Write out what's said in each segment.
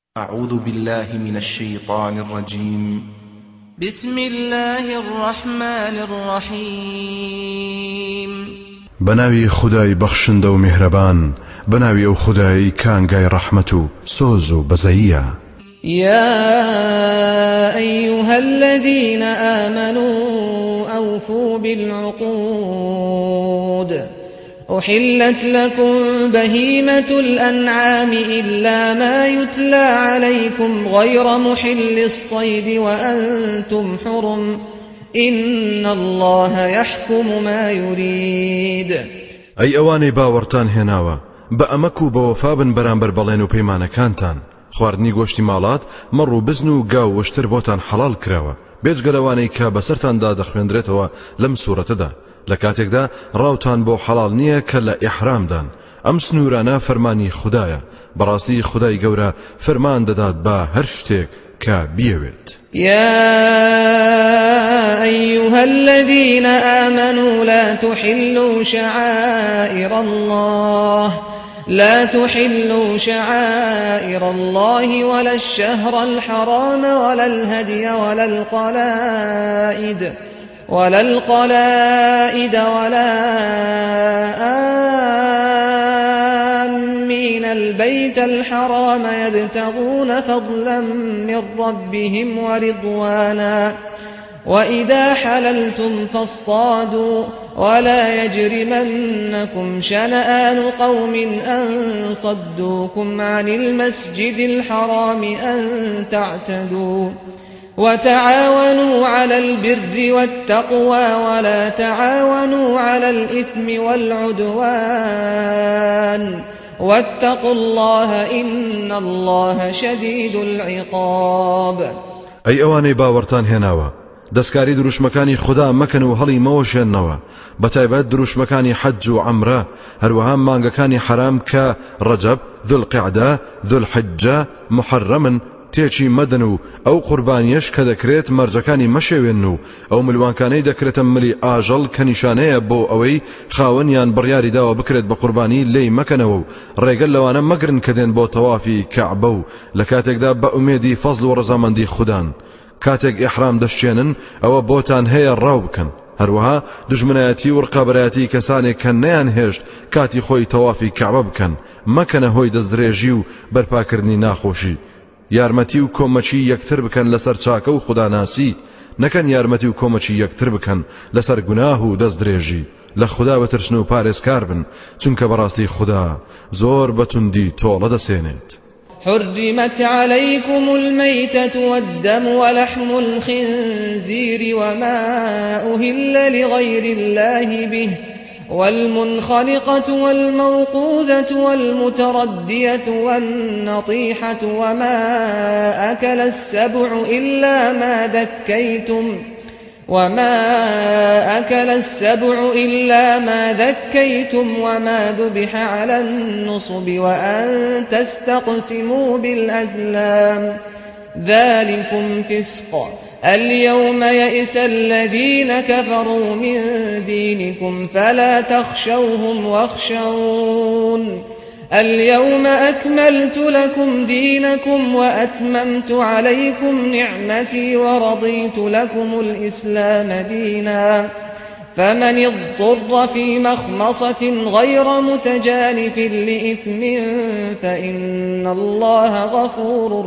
أعوذ بالله من الشيطان الرجيم. بسم الله الرحمن الرحيم. بناوي خداي بخشند و مهربان، بناوي او خداي كانغاي رحمتو سوزو بزيا. يا أيها الذين آمنوا أوفوا بالعقود، أحلت لكم بهيمة الأنعام إلا ما يتلى عليكم غير محل الصيد وأنتم حرم، إن الله يحكم ما يريد. أي أواني باورتان هناوا بأمكو بوفابن برانبر بلين و پەیمانەکانتان. خواردنی گۆشتی ماڵات مەڕ و بزن و گاو وشتر بۆتان حەڵال کراوە، بێجگەلەوانەی کە بەسەرتاندا دەخوێندرێتەوە لەم سوورەتەدا. لە کاتێکدا ڕاوتان بۆ حەڵال نییە کە لە ئیحرامدان. ئەم سنوورانە فەرمانی خوددایە، بەڕاستی خودای گەورە فەرمان دەدات بە هەر شتێک کە بیەوێت. يا أيها الذين آمنوا لا تحلوا شعائر الله ولا الشهر الحرام ولا الهدي ولا القلائد ولا آمين البيت الحرام يبتغون فضلا من ربهم ورضوانا، وإذا حللتم فاصطادوا ولا يجرمنكم شنآن قوم أن صدوكم عن المسجد الحرام أن تعتدوا، وتعاونوا على البر والتقوى ولا تعاونوا على الإثم والعدوان، واتقوا الله إن الله شديد العقاب. أي أواني باورتان هناوا دەستکاری دروشمەکانی خوددا مەکەن و هەڵی مەوەشێننەوە، بەتایبەت دروشمەکانی حەج و عەمرە، هەروەها مانگەکانی حرام کە ڕەجەب، ذوالقیعدە، ذوالحیجە، محەرەمن تێکی مەدەن و ئەو قوربانیەش کە دەکرێت مەرجەکانی مەشێوێن و ئەو ملوانکانەی دەکرێتە ملی ئاژەڵ کە نیشانەیە بۆ ئەوەی خاوەنیان بڕیاری داوە بکرێت بە قوربانی لێی مەکەنەوە و ڕێگەل لەوانە مەگرن کە دێن بۆ تەوافی کەعبە و لە کاتێکدا بە ئومێدی فەزڵ و ڕەزامەندی خوددان. کاتێک ئیحرام دەشتێنن ئەوە بۆتان هەیە ڕاو بکەن، هەروەها دژمنایەتی و ڕقابەتی کەسانێک کە نەیان هێشت کاتی خۆی تەوافی کەعبە بکەن، مەکەنە هۆی دەستدرێژی و بەرپاکردنی ناخۆشی. یارمەتی و کۆمەچی یەکتر بکەن لەسەر چاکە و خوداناسی، نەکەن یارمەتی و کۆمەچی یەکتر بکەن لەسەر گوناه و دەستدرێژی. لە خوددا بترسن و پارێزکار بن، چونکە بەڕاستی خوددا زۆر بەتوندی تۆڵە دەسێنێت. حرمت عليكم الميتة والدم ولحم الخنزير وما أهل لغير الله به والمنخنقة والموقوذة والمتردية والنطيحة وما أكل السبع إلا ما ذكيتم وما ذبح على النصب وأن تستقسموا بالأزلام، ذلكم فسق. اليوم يئس الذين كفروا من دينكم فلا تخشوهم واخشون، اليوم أكملت لكم دينكم وأتممت عليكم نعمتي ورضيت لكم الإسلام دينا، فمن اضطر في مخمصة غير متجانف لإثم فإن الله غفور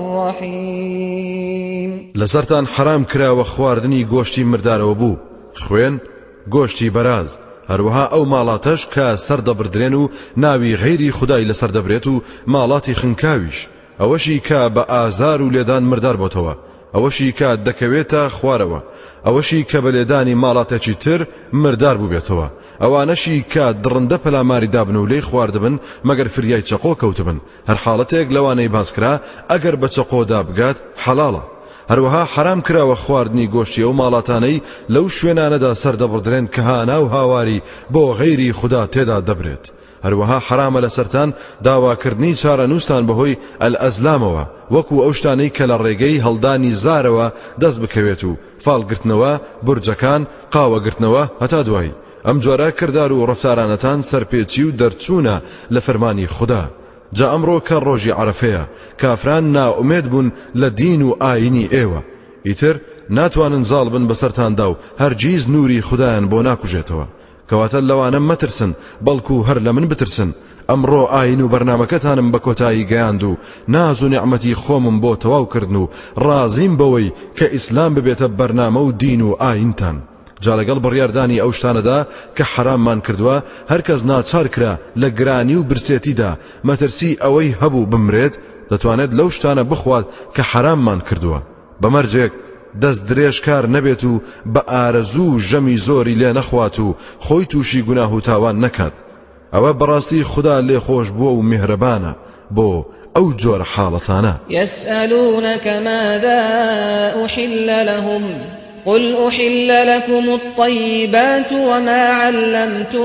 رحيم. لسرتان حرام کرا و خواردنی گۆشتی مردارەوە بوو، خوێن گۆشتی بەراز، هەروەها ئەو ماڵاتەش کە سەردەبردرێن و ناوی غەیری خودای لەسەر دەبرێت و ماڵاتی خنکاویش، ئەوەشی کە بە ئازار و لێدان مردار بۆتەوە، ئەوەشی کە دەکەوێتە خوارەوە، ئەوەشی کە بە لێدانی ماڵاتێکی تر مردار بووبێتەوە، ئەوانەشی کە دڕندە پەلاماری دابن و لێی خواردبن مەگەر فریای چەقۆ کەوتبن، هەر حاڵەتێک لەوانەی باسکرا ئەگەر بە چەقۆدا بگات حەڵاڵە. هەروەها حرام کراوە خواردنی گۆشتی ئەو ماڵاتانەی لەو شوێنانەدا سەردەبڕدرێن کە هانا و هاواری بۆ غەیری خوددا تێدا دەبرێت. هەروەها حرامە لەسەرتان داواکردنی چارەنووسان بەهۆی ئەلئەزلامەوە، وەکو ئەو شتانەی کە لە ڕێگەی هەڵدانی زارەوە دەست بکەوێت و فاڵگرتنەوە، بورجەکان، قاوەگرتنەوە هەتا دوایی. ئەم جۆرە کردار و ڕەفتارانەتان سەرپێچی و دەرچوونە لە فەرمانی خوددا. جا ئەمڕۆ کە ڕۆژی عەرەفەیە کافران ناومێد بوون لە دین و ئاینی ئێوە ئیتر ناتوانن زاڵ بن بەسەرتاندا و هەرگیز نووری خودایان بۆ ناکوژێتەوە کەواتە لەوانە مەترسن بەڵکو هەر لە من بترسن ئەمڕۆ ئاین و بەرنامەکەتانم بە کۆتایی گەیاند و ناز و نیعمەتی خۆمم بۆ تەواو کردن و ڕازیم بەوەی کە ئیسلام ببێتە بەرنامە و دین و ئاینتان جا لەگەڵ بڕیاردانی ئەو شتانەدا کە حراممان کردووە هەرکەس ناچار کرا لە گرانی و برسێتیدا مەترسی ئەوەی هەبوو بمرێت دەتوانێت لەو شتانە بخوات کە حراممان کردووە بەمەرجێک دەست درێژ کار نەبێت و بە ئارەزوو ژەمی زۆری لێ نەخوات و خۆی تووشی گوناه و تاوان نەکات ئەوە بەڕاستی خدا لێ خۆش بووە و میهرەبانە بۆ ئەو جۆرە حاڵەتانە يسألونك ماذا أحل لهم قل أحل لكم الطيبات وما علمتم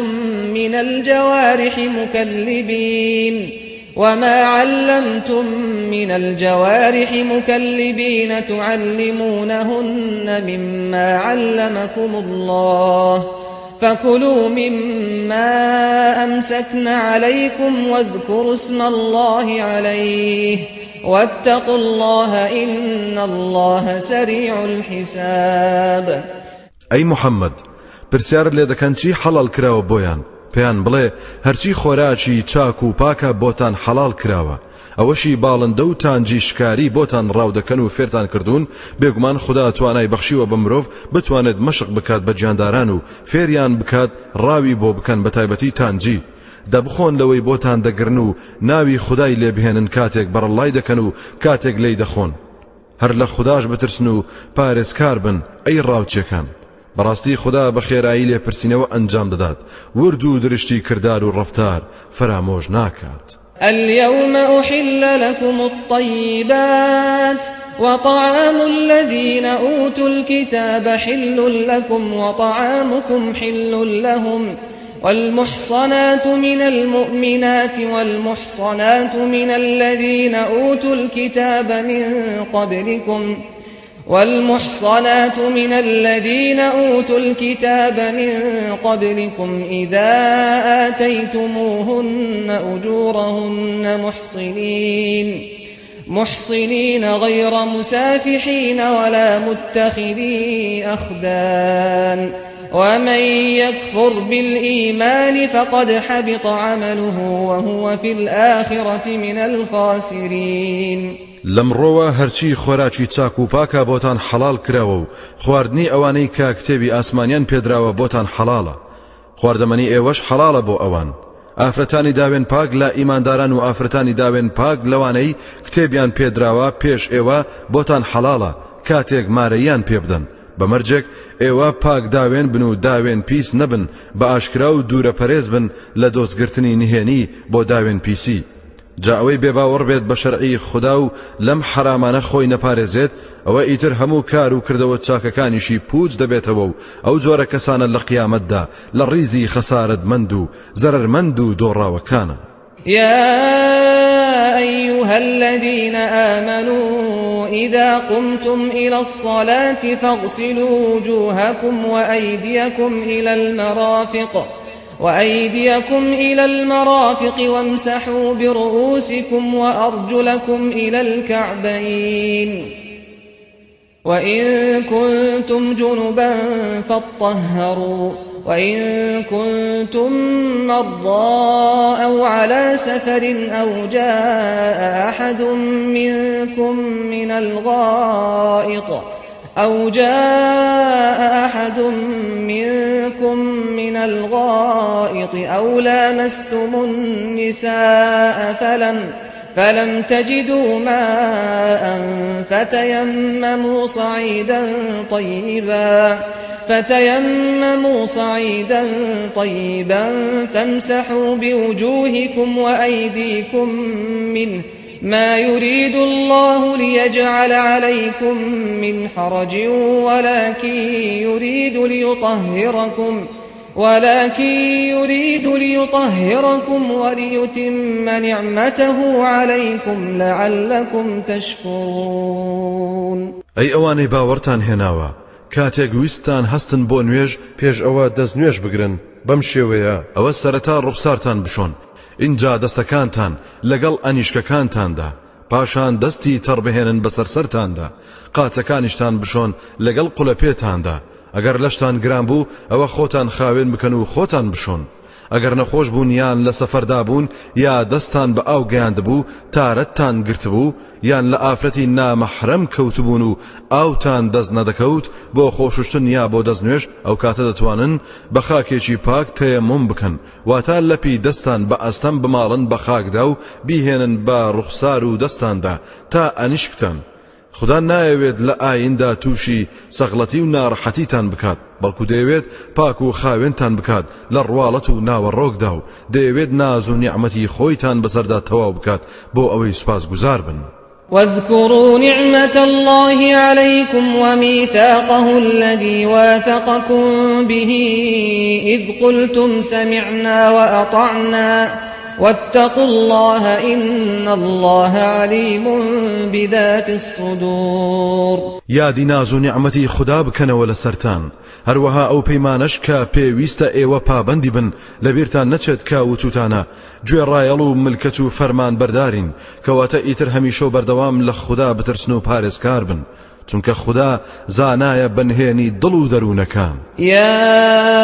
من الجوارح مكلبين تعلمونهن مما علمكم الله فكلوا مما أمسكن عليكم واذكروا اسم الله عليه واتقوا الله إن الله سريع الحساب. أي محمد پرسیار لێ دەکەن چی حەڵال کراوە بۆیان پێیان بڵێ هەرچی خۆراکی چاک و پاکە بۆتان حەڵال کراوە ئەوەشی باڵندە و تانجی شکاری بۆتان ڕاودەکەن و فێرتان کردوون بێگومان خدا توانای بەخشیوە بە مرۆڤ بتوانێت مەشق بکات بە گیانداران و فێریان بکات ڕاوی بۆ بکەن بە تایبەتی تانجی دەبخۆن لەوەی بۆتان دەگرن و ناوی خدای لێبهێنن کاتێک بەڕەڵای دەکەن و کاتێک لێی دەخۆن هەر لە خوداش بترسن و پارێزکار بن ئەی ڕاوچێکان بەڕاستی خدا بە خێرایی لێپرسینەوە ئەنجام دەدات ورد و درشتی کردار و ڕەفتار فرامۆژ ناکات. اليوم أحل لكم الطيبات وطعام الذين أوتوا الكتاب حل لكم وطعامكم حل لهم والمحصنات من المؤمنات والمحصنات من الذين أوتوا الكتاب من قبلكم إذا آتيتموهن أجورهن محصنين غير مسافحين ولا متخذي أخدان ومن يكفر بالإيمان فقد حبط عمله وهو في الآخرة من الخاسرين. لەمڕۆوە هەرچی خۆراکی چاک و پاکە بۆتان حەڵال کراوە و خواردنی ئەوانەی کە کتێبی ئاسمانیان پێدراوە بۆتان حەڵالە خواردەمەنی ئێوەش حەڵالە بۆ ئەوان ئافرەتانی داوێن پاک لە ئیمانداران و ئافرەتانی داوێن پاک لەوانەی کتێبیان پێدراوە پێش ئێوە بۆتان حەڵالە کاتێک مارەیان پێ بدەن بەمەرجێک ئێوە پاک داوێن بن و داوێن پیس نەبن بە ئاشکرا و دوورە پەرێز بن لە دۆستگرتنی نهێنی بۆ داوێن پیسی جا ئەوەی بێباوەڕ بێت بە شەرعی خدا و لەم حرامانە خۆی نەپارێزێت ئەوە ئیتر هەموو کار و کردەوە چاکەکانیشی پوچ دەبێتەوە و ئەو جۆرە کەسانە لە قیامەتدا لە ڕیزی خەسارەتمەند و زەرەرمەند و دۆڕاوەکانە. يا أيها الذين آمنوا إذا قمتم إلى الصلاة فاغسلوا وجوهكم وأيديكم إلى المرافق وامسحوا برؤوسكم وأرجلكم إلى الكعبين وإن كنتم جنبا فاطهروا وإن كنتم مرضى أو على سفر أو جاء أحد منكم من الغائط أو لامستم النساء فلم تجدوا ماء فتيمموا صعيدا طيبا فامسحوا بوجوهكم وأيديكم منه ما يريد الله ليجعل عليكم من حرج ولكن يريد ليطهركم وليتم نعمته عليكم لعلكم تشكرون. أي أواني باورتان هناوا کاتێک ویستان هەستن بۆ نوێژ پێش ئەوە دەست نوێژ بگرن بەم شێوەیە ئەوە سەرەتا ڕوخسارتان بشۆن اینجا دەستەکانتان لەگەڵ ئەنیشکەکانتاندا پاشان دەستی تەڕ بهێنن بەسەر سەرتاندا قاچەکانیشتان بشۆن لەگەڵ قولەپێتاندا ئەگەر لەشتان گران بوو ئەوە خۆتان خاوێن بکەن و خۆتان بشۆن ئەگەر نەخۆش بوون یان لە سەفەردا بوون یا دەستان بە ئاو گەیاندبوو تارەتتان گرتبوو یان لە ئافرەتی نامەحرەم کەوتبوون و ئاوتان دەست نەدەکەوت بۆ خۆشوشتن یا بۆ دەستنوێژ ئەو کاتە دەتوانن بە خاکێکی پاک تەیەموم بکەن واتە لەپی دەستان بە ئەستەم بماڵن بە خاکدا و بیهێنن بە ڕوخسار و دەستاندا تا ئەنیشکتان خدا نایەوێت لە ئایندا تووشی سەغڵەتی و ناڕەحەتیتان بکات بەڵکو دەیەوێت پاک و خاوێنتان بکات لە ڕواڵەت و ناوەڕۆکدا و دەیەوێت ناز و نیعمەتی خۆیتان بەسەردا تەواو بکات بۆ ئەوەی سوپاسگوزار بن. واذكروا نعمة الله عليكم وميثاقه الذي واثقكم به إذ قلتم سمعنا وأطعنا واتقوا الله إن الله عليم بذات الصدور. یادی ناز و نیعمەتی خدا بکەنەوە لەسەرتان هەروەها ئەو پەیمانەش کە پێویستە ئێوە پابەندی بن لەبیرتان نەچێت کە وتوتانە گوێڕایەڵ و ملکەت و فەرمان بەردارین کەواتە ئیتر هەمیشە و بەردەوام لە خدا بترسن و پارێزکار بن چونکە خدا زانایە بنهێنی دڵ و دەروونەکان. يا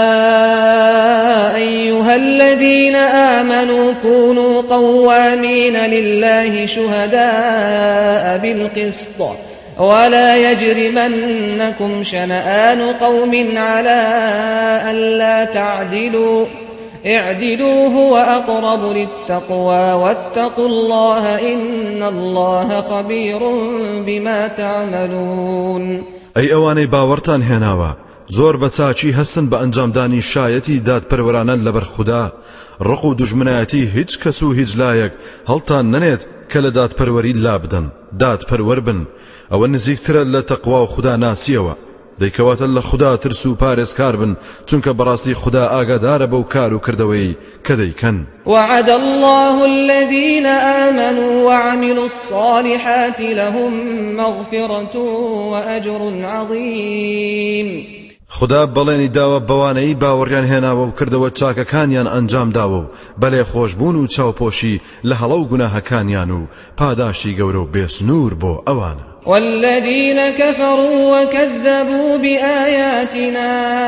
أيها الذين آمنوا كونوا قوامين لله شهداء بالقسط ولا يجرمنكم شنآن قوم على ألا تعدلوا اعدلوا هو أقرب للتقوى واتقوا الله إن الله خبير بما تعملون. ئەی ئەوانەی باوەڕتان هێناوە زۆر بەچاچی هەستن بە ئەنجامدانی شایەتی دادپەروەرانە لەبەر خوددا ڕق و دوژمنایەتی هیچ کەس و هیچ لایەک هەڵتان نەنێت کە لە دادپەروەری لا بدەن دادپەروەر بن ئەوە نزیکترە لە تەقوا و خوددا ناسیەوە دەیکەواتە لە خوددا ترس و پارێزکار بن چونکە بەڕاستی خوددا ئاگادارە بەو کار و کردەوەی کە دەیکەن. وعد الله الذين آمنوا وعملوا الصالحات لهم مغفرة وأجر عظيم. خدا بەڵێنی داوە بەوانەی باوەڕیان هێناوە و کردەوە چاکەکانیان ئەنجام داوە و بەلێ خۆشبوون و چاوپۆشی لە هەڵە و گوناهەکانیان و پاداشتی گەورە و بێسنوور بۆ ئەوانە. والذين كفروا وكذبوا بآياتنا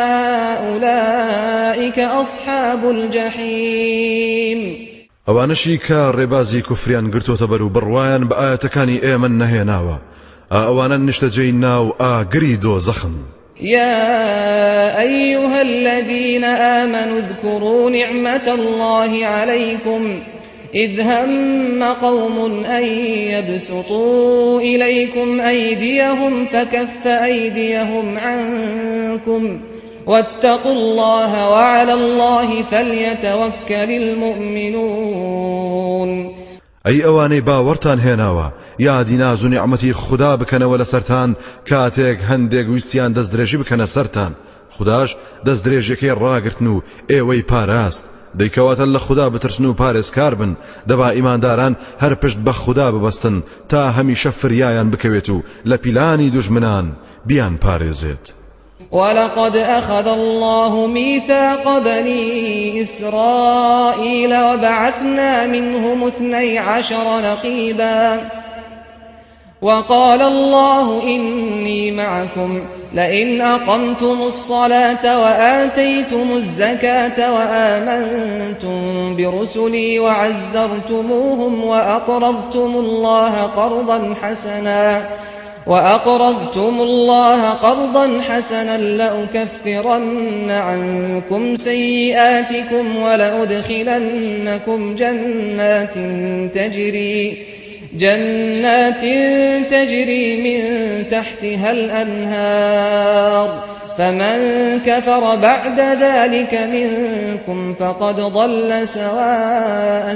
أولئك أصحاب الجحيم. ئەوانەشی کە ڕێبازی کوفریان گرتۆتە بەر و بڕوایان بە ئاەتەکانی ئێمە نەهێناوە ئەوانە نیشتەجێی ناو ئاگری دۆزەخن. يا أيها الذين آمنوا اذكروا نعمة الله عليكم إذ هم قوم أن يبسطوا إليكم أيديهم فكف أيديهم عنكم واتقوا الله وعلى الله فليتوكل المؤمنون. ئەی ئەوانەی باوەڕتان هێناوە یادی ناز و نیعمەتی خدا بکەنەوە لەسەرتان کاتێک هەندێک ویستیان دەستدرێژی بکەنە سەرتان خداش دەستدرێژەکەی ڕاگرتن و ئێوەی پاراست دەیکەواتە لە خدا بترسن و پارێزکار بن دەبا ئیمانداران هەر پشت بە خدا ببەستن تا هەمیشە فریایان بکەوێت و لە پیلانی دوژمنان بیان پارێزێت. ولقد أخذ الله ميثاق بني إسرائيل وبعثنا منهم 12 نقيبا وقال الله إني معكم لئن أقمتم الصلاة وآتيتم الزكاة وآمنتم برسلي وعزرتموهم وأقرضتم الله قرضا حسنا لأكفرن عنكم سيئاتكم ولأدخلنكم جنات تجري من تحتها الأنهار فمن كفر بعد ذلك منكم فقد ضل سواء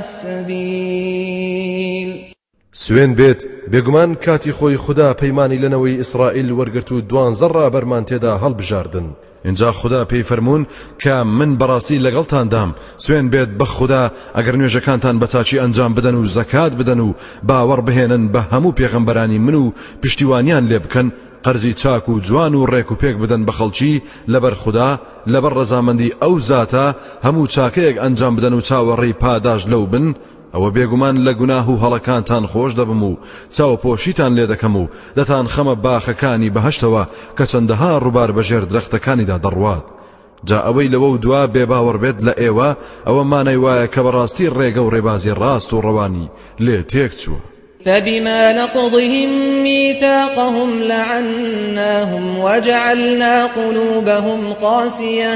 السبيل. سوێن بێت بێگومان کاتی خۆی خدا پەیمانی لەنەوەی ئیسرائیل وەرگرت و 12 ڕابەرمان تێدا هەڵبژاردن. اینجا خدا پێی فەرموون کە من بەڕاستی لەگەڵتاندام سوێن بێت بە خدا ئەگەر نوێژەکانتان بەچاچی ئەنجام بدەن و زەکات بدەن و باوەڕ بهێنن بە هەموو پێغەمبەرانی من و پشتیوانیان لێ بکەن قەرزی چاک و جوان و ڕێک و پێک بدەن بە خەڵکی لەبەر خوددا لەبەر ڕەزامەندی ئەو زاتە هەموو چاکەیەک ئەنجام بدەن و چاوەڕێی پاداش لەو بن ئەوە بێگومان لە گوناه و هەڵەکانتان خۆش دەبم و چاوپۆشیتان لێ دەکەم و دەتان خەمە باخەکانی بەهەشتەوە کە چەندەها ڕووبار بەژێر درەختەکانیدا دەڕوات. جا ئەوەی لەوە و دوا بێباوەڕ بێت لە ئێوە ئەوە مانای وایە کە بەڕاستی ڕێگە و ڕێبازی ڕاست و ڕەوانی لێ تێک چووە. فبما نقضهم ميثاقهم لعناهم وجعلنا قلوبهم قاسية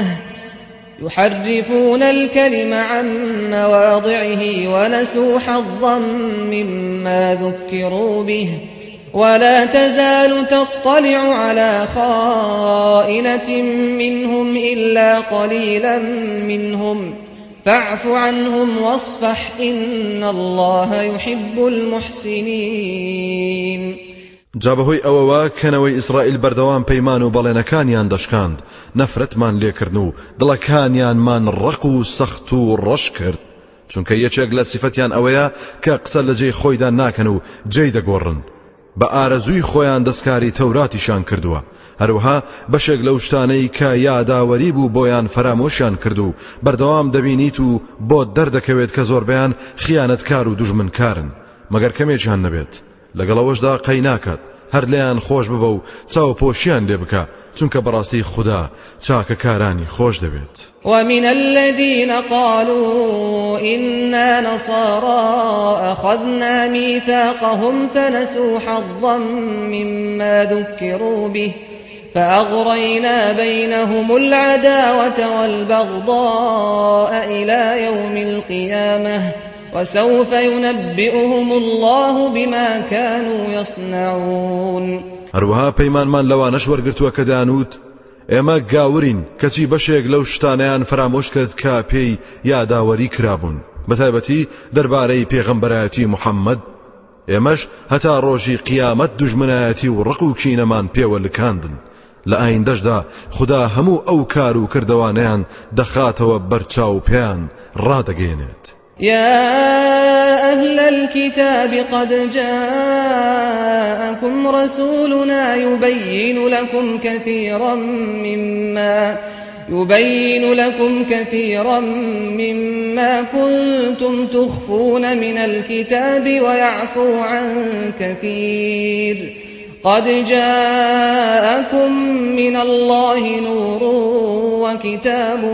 يحرفون الكلم عن مواضعه ونسوا حظا مما ذكروا به ولا تزال تطلع على خائنة منهم إلا قليلا منهم فاعف عنهم واصفح إن الله يحب المحسنين. جابهۆی ئەوەوە کەنەوەی ئیسرائیل بەردەوام پەیمان و بەڵێنەکانیان دەشکاند نەفرەتمان لێکردن و دڵەکانیانمان ڕق و سەخت و ڕەش کرد چونکە یەکێک لە سیفەتیان ئەوەیە کە قسە لە جێی خۆیدا ناکەن و جێی دەگۆڕن بە ئارەزووی خۆیان دەستکاری تەوراتیشان کردووە هەروەها بەشێک لەو شتانەی کە یاداوەری بوو بۆیان فرامۆشیان کرد و بەردەوام دەبینیت و بۆ دەردەکەوێت کە زۆربەیان خیانەتکار و دوژمنکارن مەگەر کەمێکیان نەبێت لەگەڵەوەشدا قەی ناکات هەر لێیان خۆش ببە و چاوپۆشیان لێ بکە چونکە بەڕاستی خوددا چاکەکارانی خۆش دەبێت. ومن الذين قالوا إنا نصارى أخذنا ميثاقهم فنسوا حظا مما ذكروا به فأغرينا بينهم العداوة والبغضاء إلى يوم القيامة وسوف ينبئهم الله بما كانوا يصنعون. هەروەها پەیمانمان لەوانەش وەرگرتووە کە دەیانوت ئێمە گاورین کەچی بەشێک لەو شتانەیان فرامۆش کرد کە پێی یاداوەری کرابوون بەتایبەتی دەربارەی پێغەمبەرایەتی محەممەد ئێمەش هەتا ڕۆژی قیامەت دوژمنایەتی و ڕق و کینەمان پێوە لکاندن لە ئایندەشدا خوددا هەموو ئەو کار و کردوانیان دەخاتەوە بەرچاو پێیان ڕادەگەێنێت. يا أهل الكتاب قد جاءكم رسولنا يبين لكم كثيرا مما كنتم تخفون من الكتاب ويعفو عن كثير قد جاءكم من الله نور وكتاب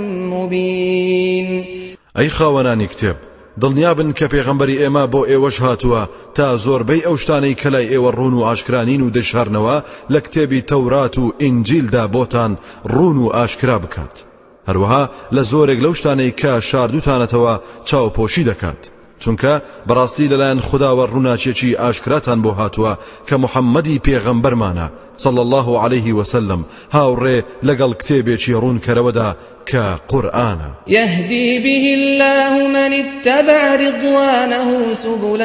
مبين. ئەی خاوەنانی کتێب دڵنیابن کە پێغەمبەری ئێمە بۆ ئێوەش هاتووە تا زۆربەی ئەو شتانەی کە لای ئێوە ڕوون و ئاشکرانین و دەشارنەوە لە کتێبی تەورات و ئینجیلدا بۆتان ڕوون و ئاشکرا بکات هەروەها لە زۆرێک لەو شتانەی کە شاردوتانەتەوە چاوپۆشی دەکات چونکە بەڕاستی لەلایەن خودداوە ڕووناچێکی ئاشکراتان بۆ هاتووە کە محەممەدی پێغەمبەرمانە صلى الله عليه وسلم هاوڕێ لەگەڵ کتێبێکی ڕوونکەرەوەدا کە قورئانە يهدي به الله من اتبع رضوانه سبل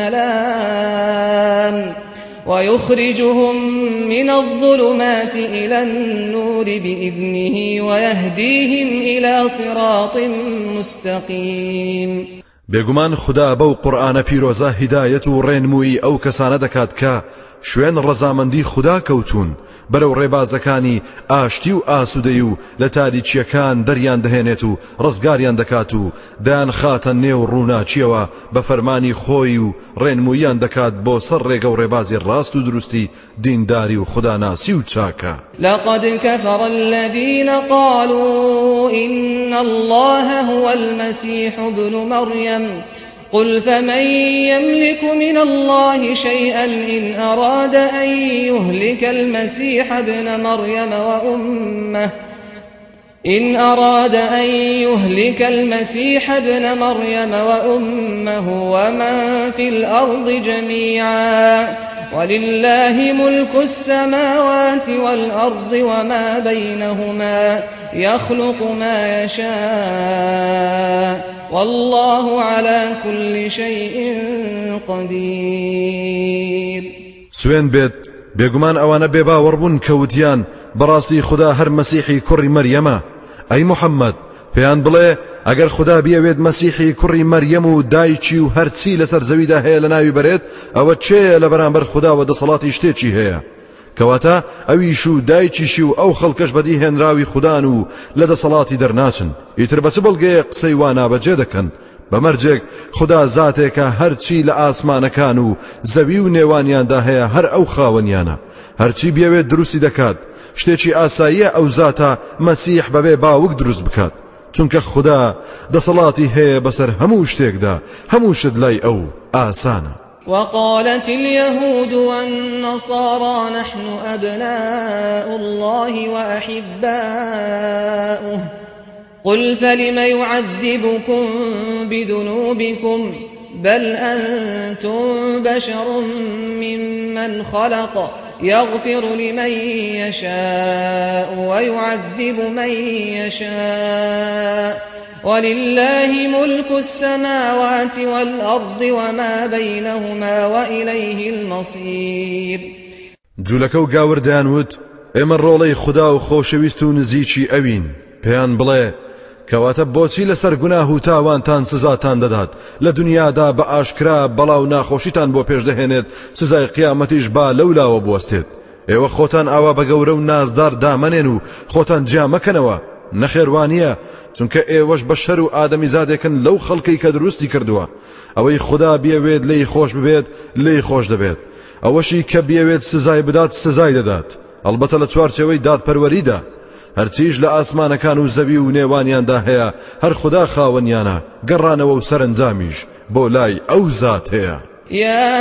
السلام ويخرجهم من الظلمات إلى النور بإذنه ويهديهم إلى صراط مستقيم. بێگومان خوددا بەو قورئانە پیرۆزە هیدایەت و ڕێنمووی ئەو کەسانە دەکات کە شوێن ڕەزامەندی خوددا کەوتون بەرەو ڕێبازەکانی ئاشتی و ئاسوودەی و لە تاریچیەکان دەریان دەهێنێت و ڕزگاریان دەکات و دایان خاتە نێو ڕووناچیەوە بە فەرمانی خۆی و ڕێنموویان دەکات بۆ سەر ڕێگە و ڕێبازی ڕاست و دروستی دینداری و خوداناسی و چاکە. لقد كفر الذين قالوا إن الله هو المسيح ابن مريم قل فمن يملك من الله شيئا إن أراد أن يهلك المسيح ابن مريم وأمه ومن في الأرض جميعا ولله ملك السماوات والأرض وما بينهما يخلق ما يشاء والله على كل شيء قدير. سوێن بێت بێگومان ئەوانە بێباوەڕبوون کەوتیان بەڕاستی خوددا هەر مەسیحی کوڕی مەریەمە ئەی محەممەد پێیان بڵێ ئەگەر خوددا بیەوێت مەسیحی کوڕی مەریەم و دایکی و هەرچی لەسەر زەویدا هەیە لە ناوی بەرێت ئەوە چێە لە بەرامبەر خوددا و دەسەڵاتی شتێکی هەیە کەواتە ئەویش و دایکیشی و ئەو خەڵکەش بەدی هێنراوی خوددان و لە دەسەڵاتی دەرناچن ئیتر بە چ بەڵگەیە قسەی وا نابەجێ دەکەن بەمەرجێک خدا زاتێکە هەرچی لە ئاسمانەکان و زەوی و نێوانیاندا هەیە هەر ئەو خاوەنیانە هەرچی بێوێت دروستی دەکات شتێکی ئاساییە ئەو زاتە مەسیح بەبێ باوک دروست بکات چونکە خدا دەسەڵاتی هەیە بەسەر هەموو شتێکدا هەموو شت لای ئەو ئاسانە. وقالت اليهود والنصارى نحن أبناء الله وأحباؤه قل فلم يعذبكم بذنوبكم بل أنتم بشر ممن خلق يغفر لمن يشاء ويعذب من يشاء ولله ملك السماوات والأرض وما بينهما وإليه المصير. جولەکە و گاوردیان وت ئێمە ڕۆڵەی خدا و خۆشەویست و نزیکی ئەوین پێیان بڵێ کەواتە بۆچی لەسەر گوناه و تاوانتان سزاتان دەدات لە دنیادا بە ئاشکرا بەڵاو ناخۆشیتان بۆ پێش دەهێنێت سزای قیامەتیش با لەولاوە بوەستێت ئێوە خۆتان ئاوا بە گەورە و نازدار دامەنێن و خۆتان جیا مەکەنەوە نەخێوانیە چونکە ئێوەش بە شەر و ئادەمی زادێکن لەو خەڵکەی کە دروستی کردووە ئەوەی خدا بیەوێت لێی خۆش ببێت لێی خۆش دەبێت ئەوەشی کە بیەوێت سزای بدات سزای دەدات ئەلبەتە لە چوارچێوەی دادپەروەریدا هەرچیش لە ئاسمانەکان و زەوی و نێوانیاندا هەیە هەر خدا خاوەنیانە گەڕانەوە و سەرنجامیش بۆ لای ئەو زات هەیە. يا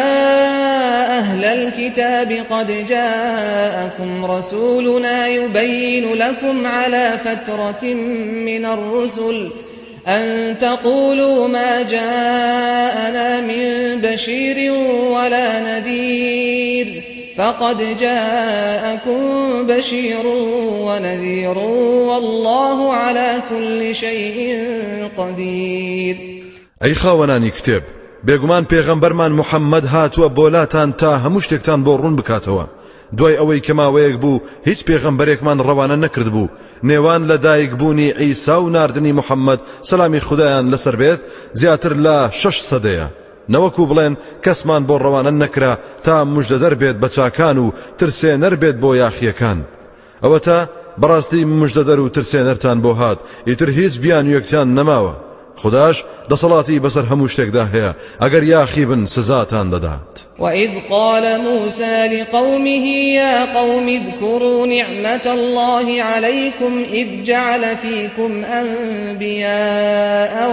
أهل الكتاب قد جاءكم رسولنا يبين لكم على فترة من الرسل أن تقولوا ما جاءنا من بشير ولا نذير فقد جاءكم بشير ونذير والله على كل شيء قدير. أي خاوناني كتاب بێگومان پێغەمبەرمان محەممەد هاتووە بۆلاتان تا هەموو شتێکتان بۆ ڕوون بکاتەوە دوای ئەوەی کە ماوەیەک بوو هیچ پێغەمبەرێکمان ڕەوانە نەکرد بوو نێوان لە دایکبوونی عیسا و ناردنی محەممەد سەلامی خودایان لەسەر بێت زیاتر لە 6 سەدەیە نەوەکو بڵێن کەسمان بۆ ڕەوانە نەکرا تا موژدەدەر بێت بە چاکان و ترسێنەر بێت بۆ یاخیەکان ئەوە تا بەڕاستی موژدەدەر و ترسێنەرتان بۆ هات ئیتر هیچ بیان و یەکتیان نەماوە خداش دەسەڵاتی بەسەر هەموو شتێکدا هەیە ئەگەر یاخی بن سزاتان دەدات. وإذ قال موسى لقومه يا قوم اذكروا نعمة الله عليكم إذ جعل فيكم أنبياء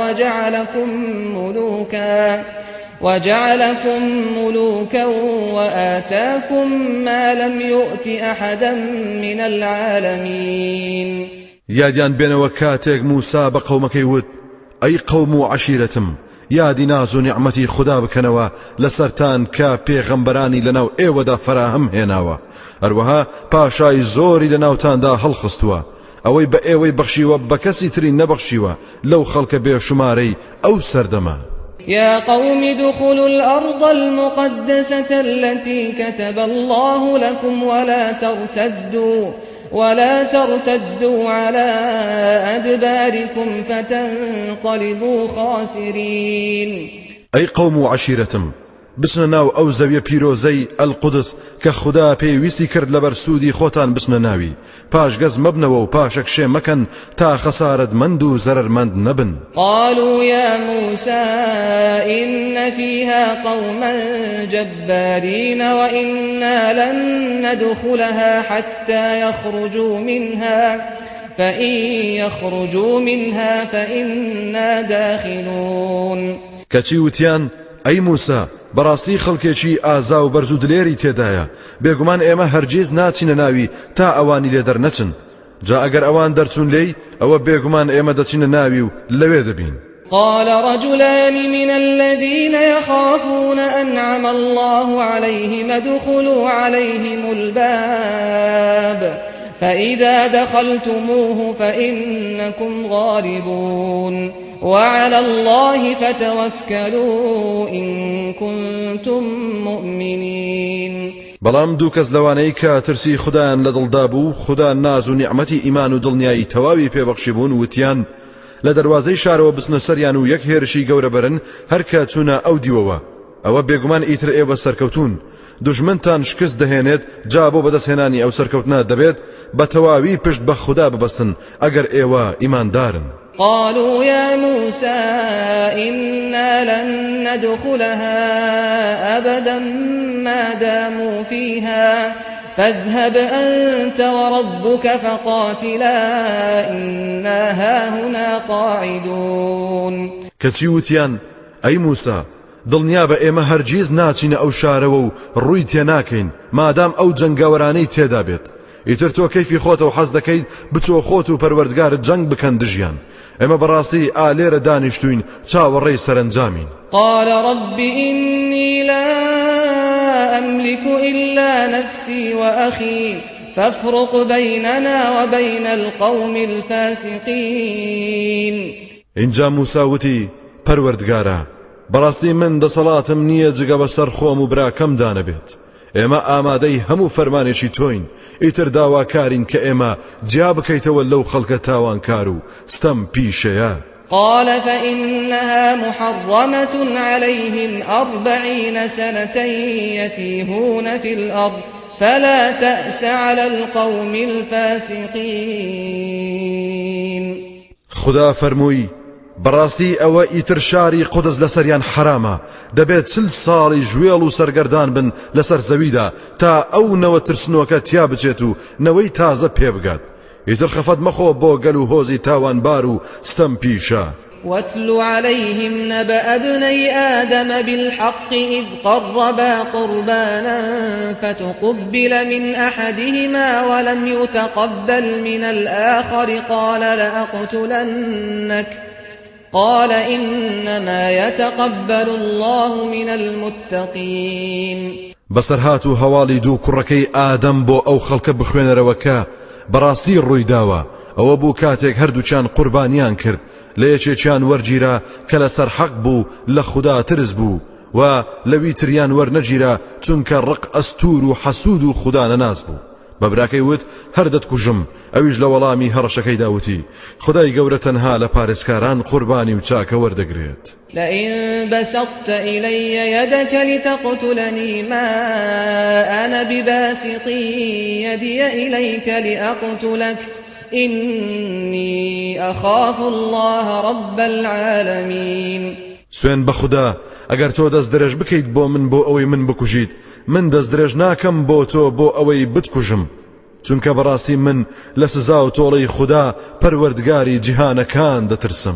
وجعلكم ملوكا وآتاكم ما لم يؤت أحدا من العالمين. یادیان بێنەوە کاتێک موسا بە قەومەکەی وت ئەی قەوم و عەشیرەتم یادی ناز و نیعمەتی خدا بکەنەوە لەسەرتان کە پێغەمبەرانی لەناو ئێوەدا فراهەم هێناوە هەروەها پاشای زۆری لەناوتاندا هەڵخستووە ئەوەی بە ئێوەی بەخشیوە بە کەسی تری نەبەخشیوە لەو خەڵکە بێشمارەی ئەو سەردەما. يا قوم ادخلوا الأرض المقدسة التي كتب الله لكم ولا ترتدوا على أدباركم فتنقلبوا خاسرين. أي قوم وعشيرتم بسنا ناو أو زەویە پیرۆزەی القدس کە خدا پێویستی کرد لەبەر سوودی خۆتان بسنە ناوی پاش گەز مەبنەوە و پاشەک شێ مەکەن تا خەسارەتمەند و زەرەرمەند نەبن. قالوا يا موسى إن فيها قوما جبارين وإنا لن ندخلها حتى يخرجوا منها فإن يخرجوا منها فإنا داخلون. کەچی وتیان ئەی موسا بەڕاستی خەڵکێکی ئازا و بەرز و دلێری تێدایە بێگومان ئێمە هەرگیز ناچینە ناوی تا ئەوانی لێ دەرنەچن جا ئەگەر ئەوان دەرچوون لێی ئەوە بێگومان ئێمە دەچینە ناوی و لەوێ دەبین. قال رجلان من الذين يخافون أنعم الله عليهم ادخلوا عليهم الباب فإذا دخلتموه فإنكم غالبون وعلى الله فتوكلوا إن كنتم مؤمنين. بەڵام دوو کەس لەوانەی کە ترسی خودایان لە دڵدا بوو خدا ناز و نیعمەتی ئیمان و دڵنیایی تەواوی پێبەخشی بوون وتیان لە دەروازەی شارەوە بچنە سەریان و یەک هێرشی گەورە بەرن هەر کە چوونە ئەو دیوەوە ئەوە بێگومان ئیتر ئێوە سەرکەوتون دژمنتان شکست دەهێنێت جا بۆ بەدەستهێنانی ئەو سەرکەوتنە دەبێت بە تەواوی پشت بە خوددا ببەستن ئەگەر ئێوە ئیماندارن. قالوا يا موسى إنا لن ندخلها أبدا ما داموا فيها فاذهب أنت وربك فقاتلا إنا هاهنا قاعدون. كتيوتيان أي موسى دڵنیا بە ئێمە هەرگیز ناچینە ئەو شارەوە و ڕووی تێ ناکەین مادام ئەو جەنگاوەرانەی تێدا بێت. ئیتر تۆ کەیفی خۆتەوە حەز دەکەیت بچۆ خۆت و پەروەردگارت جەنگ بکەن دژیان. ئێمە بەڕاستی ئالێرە دانیشتوین چاوەڕێی سەرنجامین. قال رب إني لا أملك إلا نفسي وأخي فافرق بيننا وبين القوم الفاسقين. اینجا موسى وتی پەروەردگارە بەڕاستی من دەسەڵاتم نییە جگە بەسەر خۆم و براکەم دانەبێت. ئێمە ئامادەی هەموو فەرمانێکی تۆین ئیتر داواکارین کە ئێمە جیا بکەیتەوە لەو خەڵکە تاوانکار و ستەم پیشەیە. قال فإنها محرمة عليهم 40 سنة يتيهون في الأرض فلا تأس على القوم الفاسقين. خدا فەرمووی بەڕاستی ئەوە ئیتر شاری قودس لەسەریان حرامە دەبێت 40 ساڵی ژوێڵ و سەرگەردان بن لەسەر زەویدا تا ئەو نەوە ترسنۆکە تیا بچێت و نەوەی تازە پێبگات. ئیتر خەفەت مەخۆ بۆ گەل و هۆزی تاوانبار و ستەم پیشە. واتل عليهم نبأ ابني آدم بالحق إذ قربا قربانا فتقبل من أحدهما ولم يتقبل من الآخر قال لأقتلنك قال إنما يتقبل الله من المتقين. بەسەرهات و هەواڵی دوو کوڕەکەی ئادەم بۆ ئەو خەڵکە بخوێنەرەوەکە بەڕاستی ڕوویداوە ئەوە بوو کاتێک هەردووچیان قوربانیان کرد لە یەکێکیان وەرگیرا کە لەسەر حەق بوو لە خوددا ترس بوو و لەوی تریان وەرنەگیرا چونکە ڕق ئەستور و حەسوود و خوددا نەناس بوو. بە براکەی وت هەر دەتکوژم ئەویش لە وەڵامی هەڕەشەکەی داوتی خدای گەورە تەنها لە پارێزکاران قوربانی و چاکە وەردەگرێت. لئن بسطت إلي يدك لتقتلني ما أنا بباسط يدي إليك لأقتلك إني أخاف الله رب العالمين. سوێن بە خوددا ئەگەر تۆ دەست درێژ بکەیت بۆ من بۆ ئەوەی من بکوژیت من دەست درێژ ناکەم بۆ تۆ بۆ ئەوەی بتکوژم چونکە بەڕاستی من لە سزا و تۆڵەی خوددا پەروەردگاری جیهانەکان دەترسم.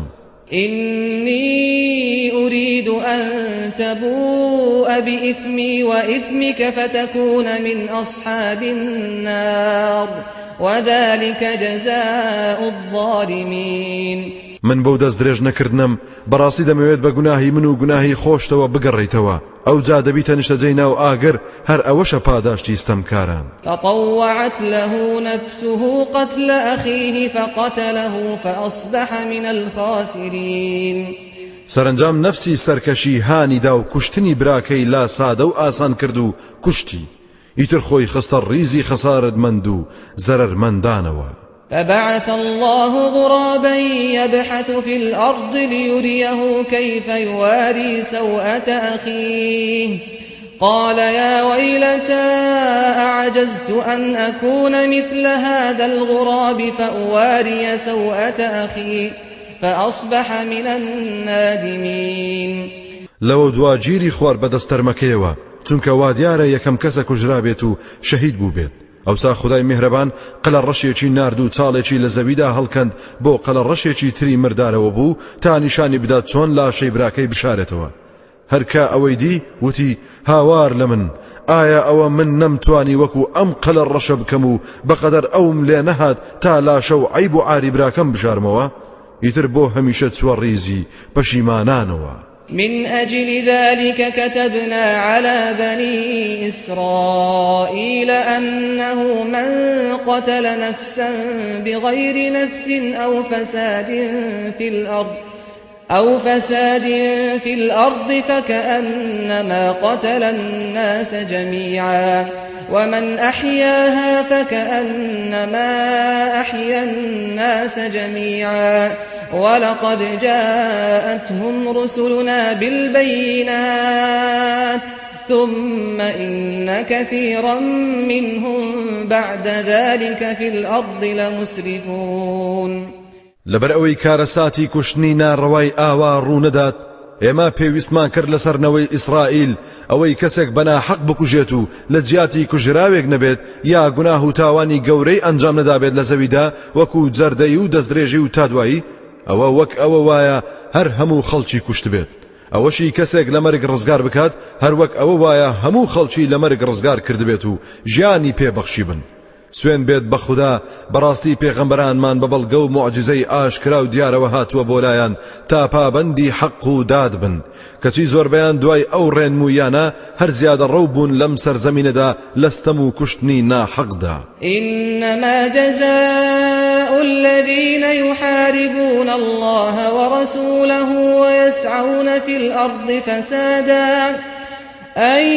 إني أريد أن تبوء بإثمي وإثمك فتكون من أصحاب النار وذلك جزاء الظالمين. من بەو دەست درێژ نەکردنم بەڕاستی دەمەوێت بە گوناهی من و گوناهی خۆشتەوە بگەڕێیتەوە ئەو جا دەبیتە نیشتەجێی ناو ئاگر هەر ئەوەشە پاداشتی ستەمکاران. فطوعت له نفسه قتل أخيه فقتله فأصبح من الخاسرين. سەرنجام نەفسی سەرکەشی هانیدا و کوشتنی براکەی لا سادە و ئاسان کرد و کوشتی ئیتر خۆی خستە ڕیزی خەسارەتمەند و زەرەرمەندانەوە. فبعث الله غرابا يبحث في الأرض ليريه كيف يواري سوءة أخيه قال يا ويلتى أعجزت أن أكون مثل هذا الغراب فأواري سوءة أخي فأصبح من النادمين. لو دوا جيري خوار بەدەستەرمەکەیەوە چونکە وا دیارە یەکەم کەسە کوژرا بێت و شەهید بوو بێت. ئەوسا خدای میهرەبان قەلە ڕەشێکی نارد و چاڵێکی لە زەویدا هەڵکەند بۆ قەلە ڕەشێکی تری مردارەوە بوو تا نیشانی بدات چۆن لاشەی براکەی بشارێتەوە. هەرکە ئەوەی دی وتی هاوار لە من ئایا ئەوە من نەمتوانی وەکو ئەم قەلە ڕەشە بکەم و بەقەدەر ئەوم لێ نەهات تا لاشە و عیب و عاری براکەم بژارمەوە ئیتر بۆ هەمیشە چوە ڕیزی پەشیمانانەوە. من أجل ذلك كتبنا على بني إسرائيل أنه من قتل نفسا بغير نفس أو فساد في الأرض فكأنما قتل الناس جميعا ومن أحياها فكأنما أحيا الناس جميعا ولقد جاءتهم رسلنا بالبينات ثم إن كثيرا منهم بعد ذلك في الأرض لمسرفون. لەبەر ئەوەی کارەساتی کوشتنی ناڕەوای ئاوا ڕوونەدات ئێمە پێویستمان کرد لەسەرنەوەی ئیسرائیل ئەوەی کەسێک بەناحەق بکوژێت و لە جیاتی کوژراوێک نەبێت یا گوناه و تاوانی گەورەی ئەنجام نەدابێت لە زەویدا وەکو جەردەی و دەستدرێژی و تادوایی ئەوە وەک ئەوە وایە هەر هەموو خەڵکی کوشت بێت. ئەوەشی کەسێک لە مەرگ ڕزگار بکات هەر وەک ئەوە وایە هەموو خەڵکی لە مەرگ ڕزگار کردبێت و ژیانی پێبەخشی بن. سوێن بێت بە خوددا بەڕاستی پێغەمبەرانمان بە بەڵگە و موعجزەی ئاشکرا و دیارەوە هاتووە بۆ لایەن تا پابەندی حەق و داد بن کەچی زۆربەیان دوای ئەو ڕێنمویانە هەر زیادە ڕەو بوون لەم سەرزەمینەدا لەستەم و کوشتنی ناحەقدا. إنما جزاء الذين يحاربون الله ورسوله ويسعون في الأرض فسادا أن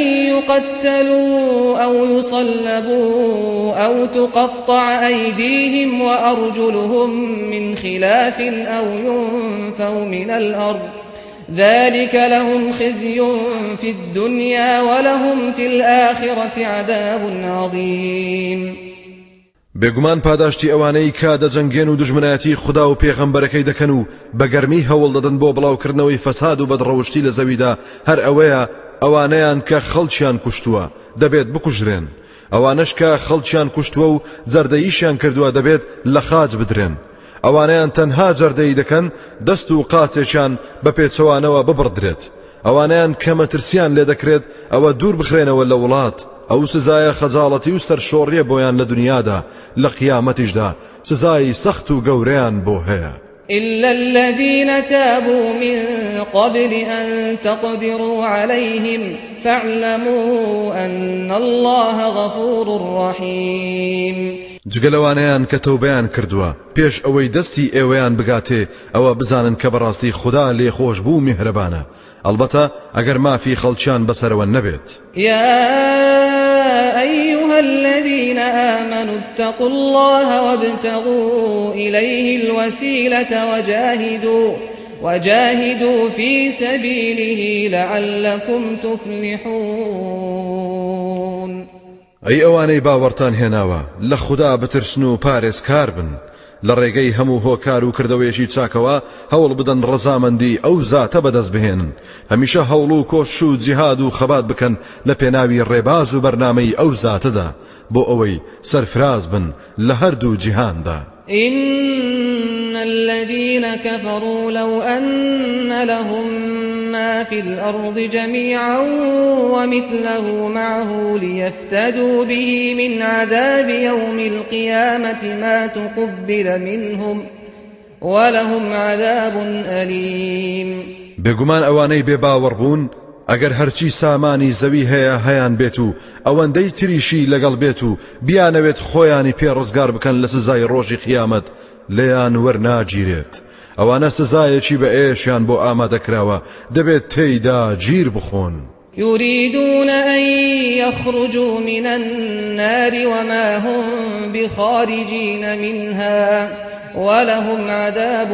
يقتلوا أو يصلبوا أو تقطع أيديهم وأرجلهم من خلاف أو ينفوا من الأرض ذلك لهم خزي في الدنيا ولهم في الآخرة عذاب عظيم. بێگومان پاداشتی ئەوانەی کە دەجەنگێن و دژمنایەتی خوددا و پێغەمبەرەکەی دەکەن و بەگەرمی هەوڵ دەدەن بۆ بڵاوکردنەوەی فەساد و بەدڕەوشتی لە زەویدا هەر ئەوەیە ئەوانەیان کە خەڵکیان کوشتووە دەبێت بکوژرێن، ئەوانەش کە خەڵکیان کوشتووە و جەردەییشیان کردووە دەبێت لە خاج بدرێن، ئەوانەیان تەنها جەردەیی دەکەن دەست و قاچێکیان بە پێچەوانەوە ببڕدرێت، ئەوانەیان کە مەترسیان لێ دەکرێت ئەوە دوور بخرێنەوە لە وڵات، ئەو سزایە خەجاڵەتی و سەرشۆڕیە بۆیان لە دنیادا لە قیامەتیشدا سزای سەخت و گەورەیان بۆ هەیە. إلا الذين تابوا من قبل أن تقدروا عليهم فاعلموا أن الله غفور رحيم. جگەلەوانەیان کە تەوبەیان کردووە پێش ئەوەی دەستی ئێوەیان بگاتێ ئەوە بزانن کە بەڕاستی خوددا لێخۆش بوو میهرەبانە، ئەلبەتە ئەگەر مافی خەڵکیان بەسەرەوە نەبێت. يا أيها الذين آمنوا اتقوا الله وابتغوا إليه الوسيلة وجاهدوا في سبيله لعلكم تفلحون. ئەی ئەوانەی باوەڕتان هێناوە لە خوددا بترسن و پارێزکار بن، لە ڕێگەی هەموو هۆکار و کردەوەیەکی چاکەوە هەوڵ بدەن ڕەزامەندی ئەو زاتە بەدەست بهێنن، هەمیشە هەوڵ و کۆش و جیهاد و خەبات بکەن لە پێناوی ڕێباز و بەرنامەی ئەو زاتەدا بۆ ئەوەی سەرفراز بن لە هەردوو جیهاندا. إن الذين كفروا لو أن لهم ما في الأرض جميعا ومثله معه ليفتدوا به من عذاب يوم القيامة ما تقبل منهم ولهم عذاب أليم. بێگومان ئەوانەی بێباوەڕ بوون ئەگەر هەرچی سامانی زەوی هەیە هەیان بێت و ئەوەندەی تریشی لەگەڵ بێت و بیانەوێت خۆیانی پێ ڕزگار بکەن لە سزای ڕۆژی قیامەت لێیان وەرناگیرێت، ئەوانە سزایەکی بە ئێشیان بۆ ئامادەکراوە دەبێت تێیدا گیر بخۆن. يريدون أن يخرجوا من النار وما هم بخارجين منها ولهم عذاب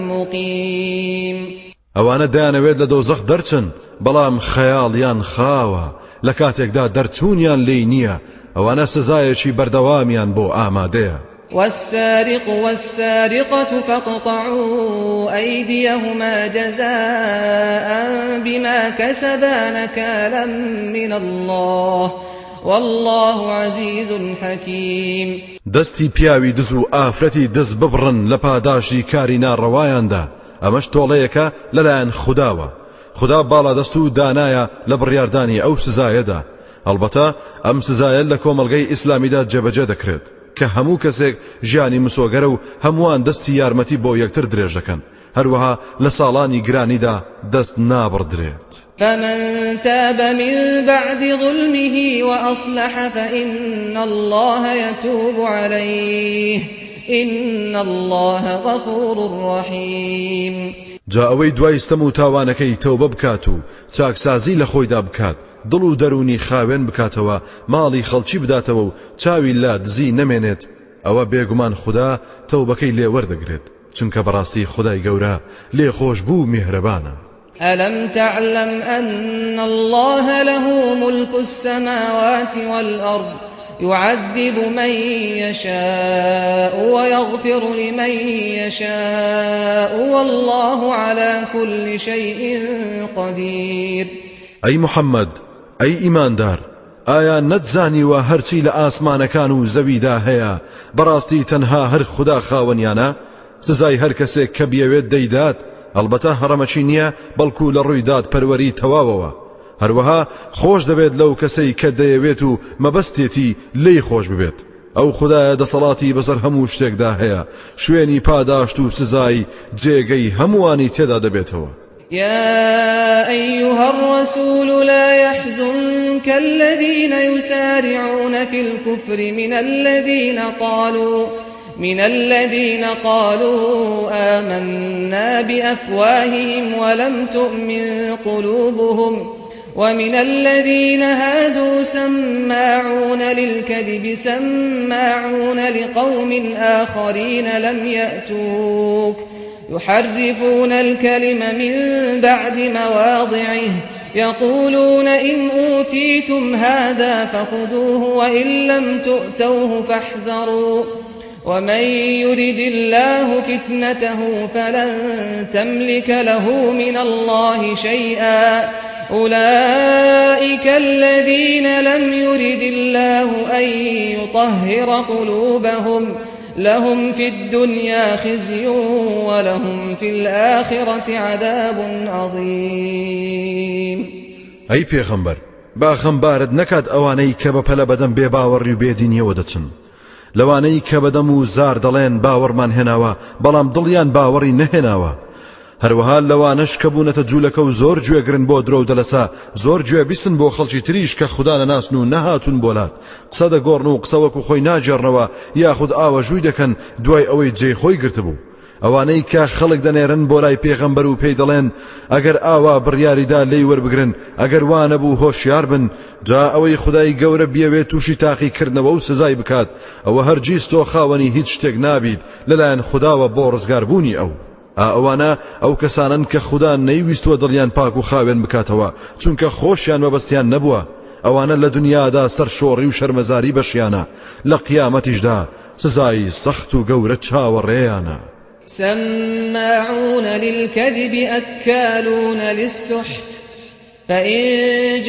مقيم. ئەوانە دایانەوێت لە دۆزەخ دەرچن بەڵام خەیاڵیان خاوە، لە کاتێکدا دەرچوونیان لێی نییە، ئەوانە سزایەکی بەردەوامیان بۆ ئامادەیە. والسارق والسارقة فاقطعوا أيديهما جزاء بما كسبا نكالا من الله والله عزيز حكيم. دەستی پیاوی دز و ئافرەتی دز ببڕن لە پاداشی کاری ناڕەوایاندا، ئەمەش تۆڵەیەکە لەلایەن خودداوە، خوددا باڵا دەست و دانایە لە بڕیاردانی ئەو سزایەدا، ئەلبەتە ئەم سزایە لە کۆمەڵگەی ئیسلامیدا جێبەجێ دەکرێت کە هەموو کەسێک ژیانی مسۆگەرە و هەمووان دەستی یارمەتی بۆ یەکتر درێژ دەکەن، هەروەها لە ساڵانی گرانیدا دەست نابڕدرێت. فمن تاب من بعد ظلمه وأصلح فإن الله يتوب عليه إن الله غفور رحيم. جا ئەوەی دوای ستەم و تاوانەکەی تەوبە بکات و چاکسازی لە خۆیدا بکات، دڵ و دەرونی خاوێن بکاتەوە، ماڵی خەڵکی بداتەوە و چاوی لا دزی نەمێنێت، ئەوە بێگومان خوددا تەوبەکەی لێ وەردەگرێت، چونکە بەڕاستی خودای گەورە لێخۆش بوو میهرەبانە. ألم تعلم أن الله له ملك السماوات والأرض يعذب من يشاء ويغفر لمن يشاء والله على كل شيء قدير. أي محمد أي إيمان دار آیا نتزانی و هرچی لآسمانەکان و زەویدا هەیە بەڕاستی تەنها هەر خوددا خاوەنیانە سزای هەر کەسێک کە بیەوێت دەیدات ئەلبەتە هەڕەمەچی نییە بەڵکو لە ڕووی دادپەروەری تەواوەوە هەروەها خۆش دەبێت لەو کەسەی کە دەیەوێت و مەبەستێتی لێی خۆش ببێت ئەو خوددایە دەسەڵاتی بەسەر هەموو شتێکدا هەیە شوێنی پاداشت و سزای جێگەی هەمووانی تێدا دەبێتەوە. يا أيها الرسول لا يحزنك الذين يسارعون في الكفر من الذين قالوا آمنا بأفواههم ولم تؤمن قلوبهم ومن الذين هادوا سماعون للكذب سماعون لقوم آخرين لم يأتوك يحرفون الكلم من بعد مواضعه يقولون إن أوتيتم هذا فخذوه وإن لم تؤتوه فاحذروا ومن يرد الله فتنته فلن تملك له من الله شيئا أولئك الذين لم يرد الله أن يطهر قلوبهم لهم في الدنيا خزي ولهم في الآخرة عذاب عظيم. أي پیغمبر با خەمبارت نەکات ئەوانەی کە بە پەلە بەدەم بێباوەڕی و بێدینیەوە دەچن لەوانەی کە بەدەم و زار دەڵێن باوەڕمان هێناوە بەڵام دڵیان باوەڕی نەهێناوە هەروەها لەوانەش کە بوونەتە جوولەکە و زۆر گوێگرن بۆ درۆ و دەلەسا زۆر گوێ بیسن بۆ خەڵکی تریش کە خوددا نەناسن و نەهاتون بۆلات قسە دەگۆڕن و قسە وەکو خۆی ناجێڕنەوە یاخود ئاوەژووی دەکەن دوای ئەوەی جێی خۆی گرتبوو ئەوانەی کە خەڵک دەنێرن بۆ لای پێغەمبەر و پێی دەڵێن ئەگەر ئاوا بڕیاریدا لێی وەربگرن ئەگەر وانە بوو هۆشیار بن جا ئەوەی خودای گەورە بیەوێت تووشی تاقیکردنەوە و سزای بکات ئەوە هەرگیز تۆ خاوەنی هیچ شتێک نابیت لەلایەن خودداوە بۆ ڕزگاربوونی ئەو ئەوانە ئەو کەسانن کە خوددا نەیویستوە دڵیان پاک و خاوێن بکاتەوە چونکە خۆشیان مەبەستیان نەبووە ئەوانە لە دنیادا سەر شۆڕی و شەرمەزاری بەشیانە لە قیامەتیشدا سزای سەخت و گەورە چاوەڕێیانە. سماعون للكذب أكالون للسحت فإن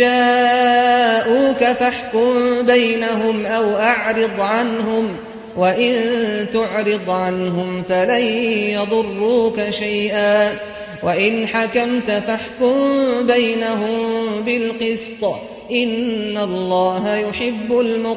جاءوك فاحكم بينهم أو أعرض عنهم وإن تعرض عنهم فلن يضروك شيئا وإن حكمت فاحكم بينهم بالقسط إن الله يحب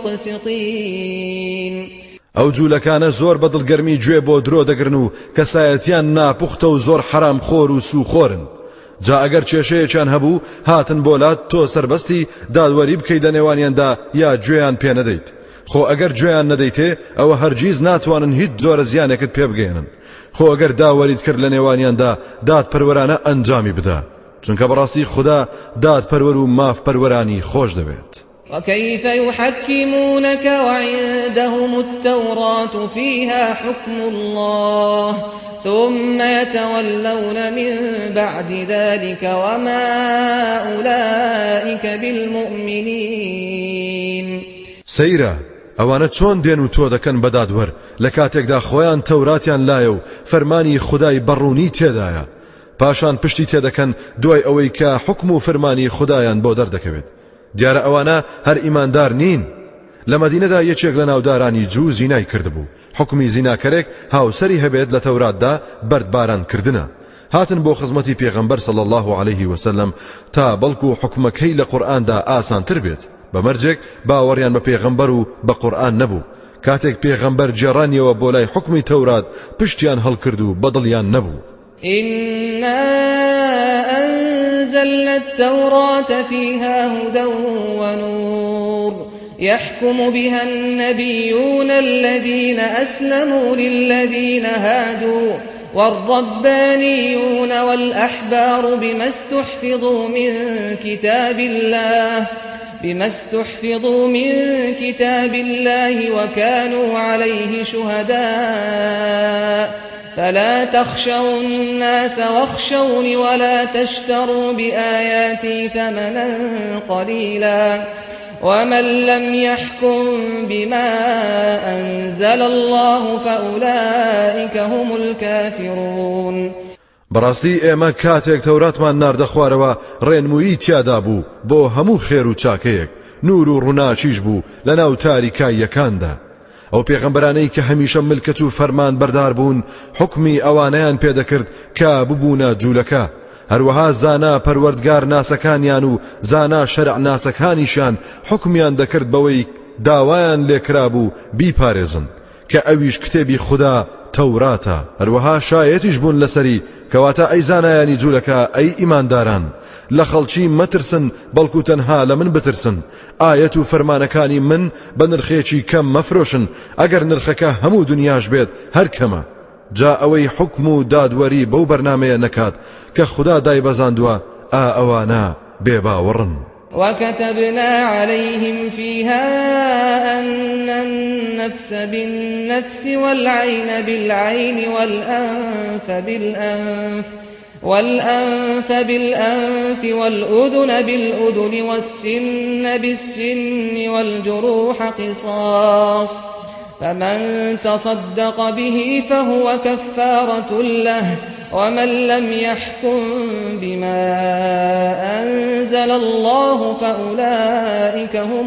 المقسطين. ئەو جوولەکانە زۆر بەدڵگەرمی گوێ بۆ درۆ دەگرن و کەسایەتیان ناپوختە و زۆر حرام خۆر و سوخۆرن جا ئەگەر کێشەیەکیان هەبوو هاتن بۆلات تۆ سەربەستی دادوەری بکەی لە نێوانیاندا یا گوێیان پێ نەدەیت خۆ ئەگەر گوێیان نەدەیتێ ئەوە هەرگیز ناتوانن هیچ جۆرە زیانێکت پێ بگەێنن خۆ ئەگەر داوەریت کرد لە نێوانیاندا دادپەروەرانە ئەنجامی بدە چونکە بەڕاستی خوددا دادپەروەر و مافپەروەرانی خۆش دەوێت. وكيف يحكمونك وعندهم التوراة فيها حكم الله ثم يتولون من بعد ذلك وما أولئك بالمؤمنين. سەیرە ئەوانە چۆن دێن و تۆ دەکەن بە دادوەر لە کاتێکدا خۆیان تەوراتیان لایە و فەرمانی خودای بەڕوونی تێدایە پاشان پشتی تێدەکەن دوای ئەوەی کە حکم و فەرمانی خودایان بۆ دەردەکەوێت دیارە ئەوانە هەر ئیماندار نین. لە مەدینەدا یەکێک لە ناودارانی جوو زینای کردبوو حکمی زیناکەرێک هاوسەری هەبێت لە تەوراتدا بەردباران کردنە هاتن بۆ خزمەتی پێغەمبەر صلی الله عليه وسلم تا بەڵکو حکمەکەی لە قورئاندا ئاسانتر بێت بەمەرجێک باوەڕیان بە پێغەمبەر و بە قورئان نەبوو کاتێک پێغەمبەر جێڕانیەوە بۆ لای حکمی تەورات پشتیان هەڵکرد و بەدڵیان نەبوو. إنا أنزلنا التوراة فيها هدى ونور يحكم بها النبيون الذين أسلموا للذين هادوا والربانيون والأحبار بما استحفظوا من كتاب الله وكانوا عليه شهداء فلا تخشوا الناس واخشوني ولا تشتروا بآياتي ثمنا قليلا ومن لم يحكم بما أنزل الله فأولئك هم الكافرون. بەڕاستی ئێمە کاتێک تەوراتمان ناردە خوارەوە ڕێنمووی تیادا بوو بۆ هەموو خێر و چاکەیەک نور و ڕووناچیش بوو لەناو تاریکاییەکاندا. ئەو پێغەمبەرانەی کە هەمیشە ملکەت و فەرمان بەردار بوون حکمی ئەوانەیان پێدەکرد کە ببوونە جوولەکە. هەروەها زانا پەروەردگار ناسەکانیان و زانا شەرع ناسەکانیشیان حکمیان دەکرد بەوەی داوایان لێکرا بوو بیپارێزن کە ئەویش کتێبی خوددا تەوراتە. هەروەها شایەتیش بوون لەسەری کەواتە ئەی زانایانی جوولەکە ئەی ئیمانداران لە خەڵکی مەترسن بەڵکو تەنها لە من بترسن. ئایەت و فەرمانەکانی من بە نرخێکی کەم مەفرۆشن ئەگەر نرخەکە هەموو دنیاش بێت هەر کەمە. جا ئەوەی حکم و دادوەری بەو بەرنامەیە نەکات کە خوددا دایبەزاندووە ئەوانە بێباوەڕن. وكتبنا عليهم فيها أن النفس بالنفس والعين بالعين والأنف بالأنف والأذن بالأذن والسن بالسن والجروح قصاص فمن تصدق به فهو كفارة له ومن لم يحكم بما أنزل الله فأولئك هم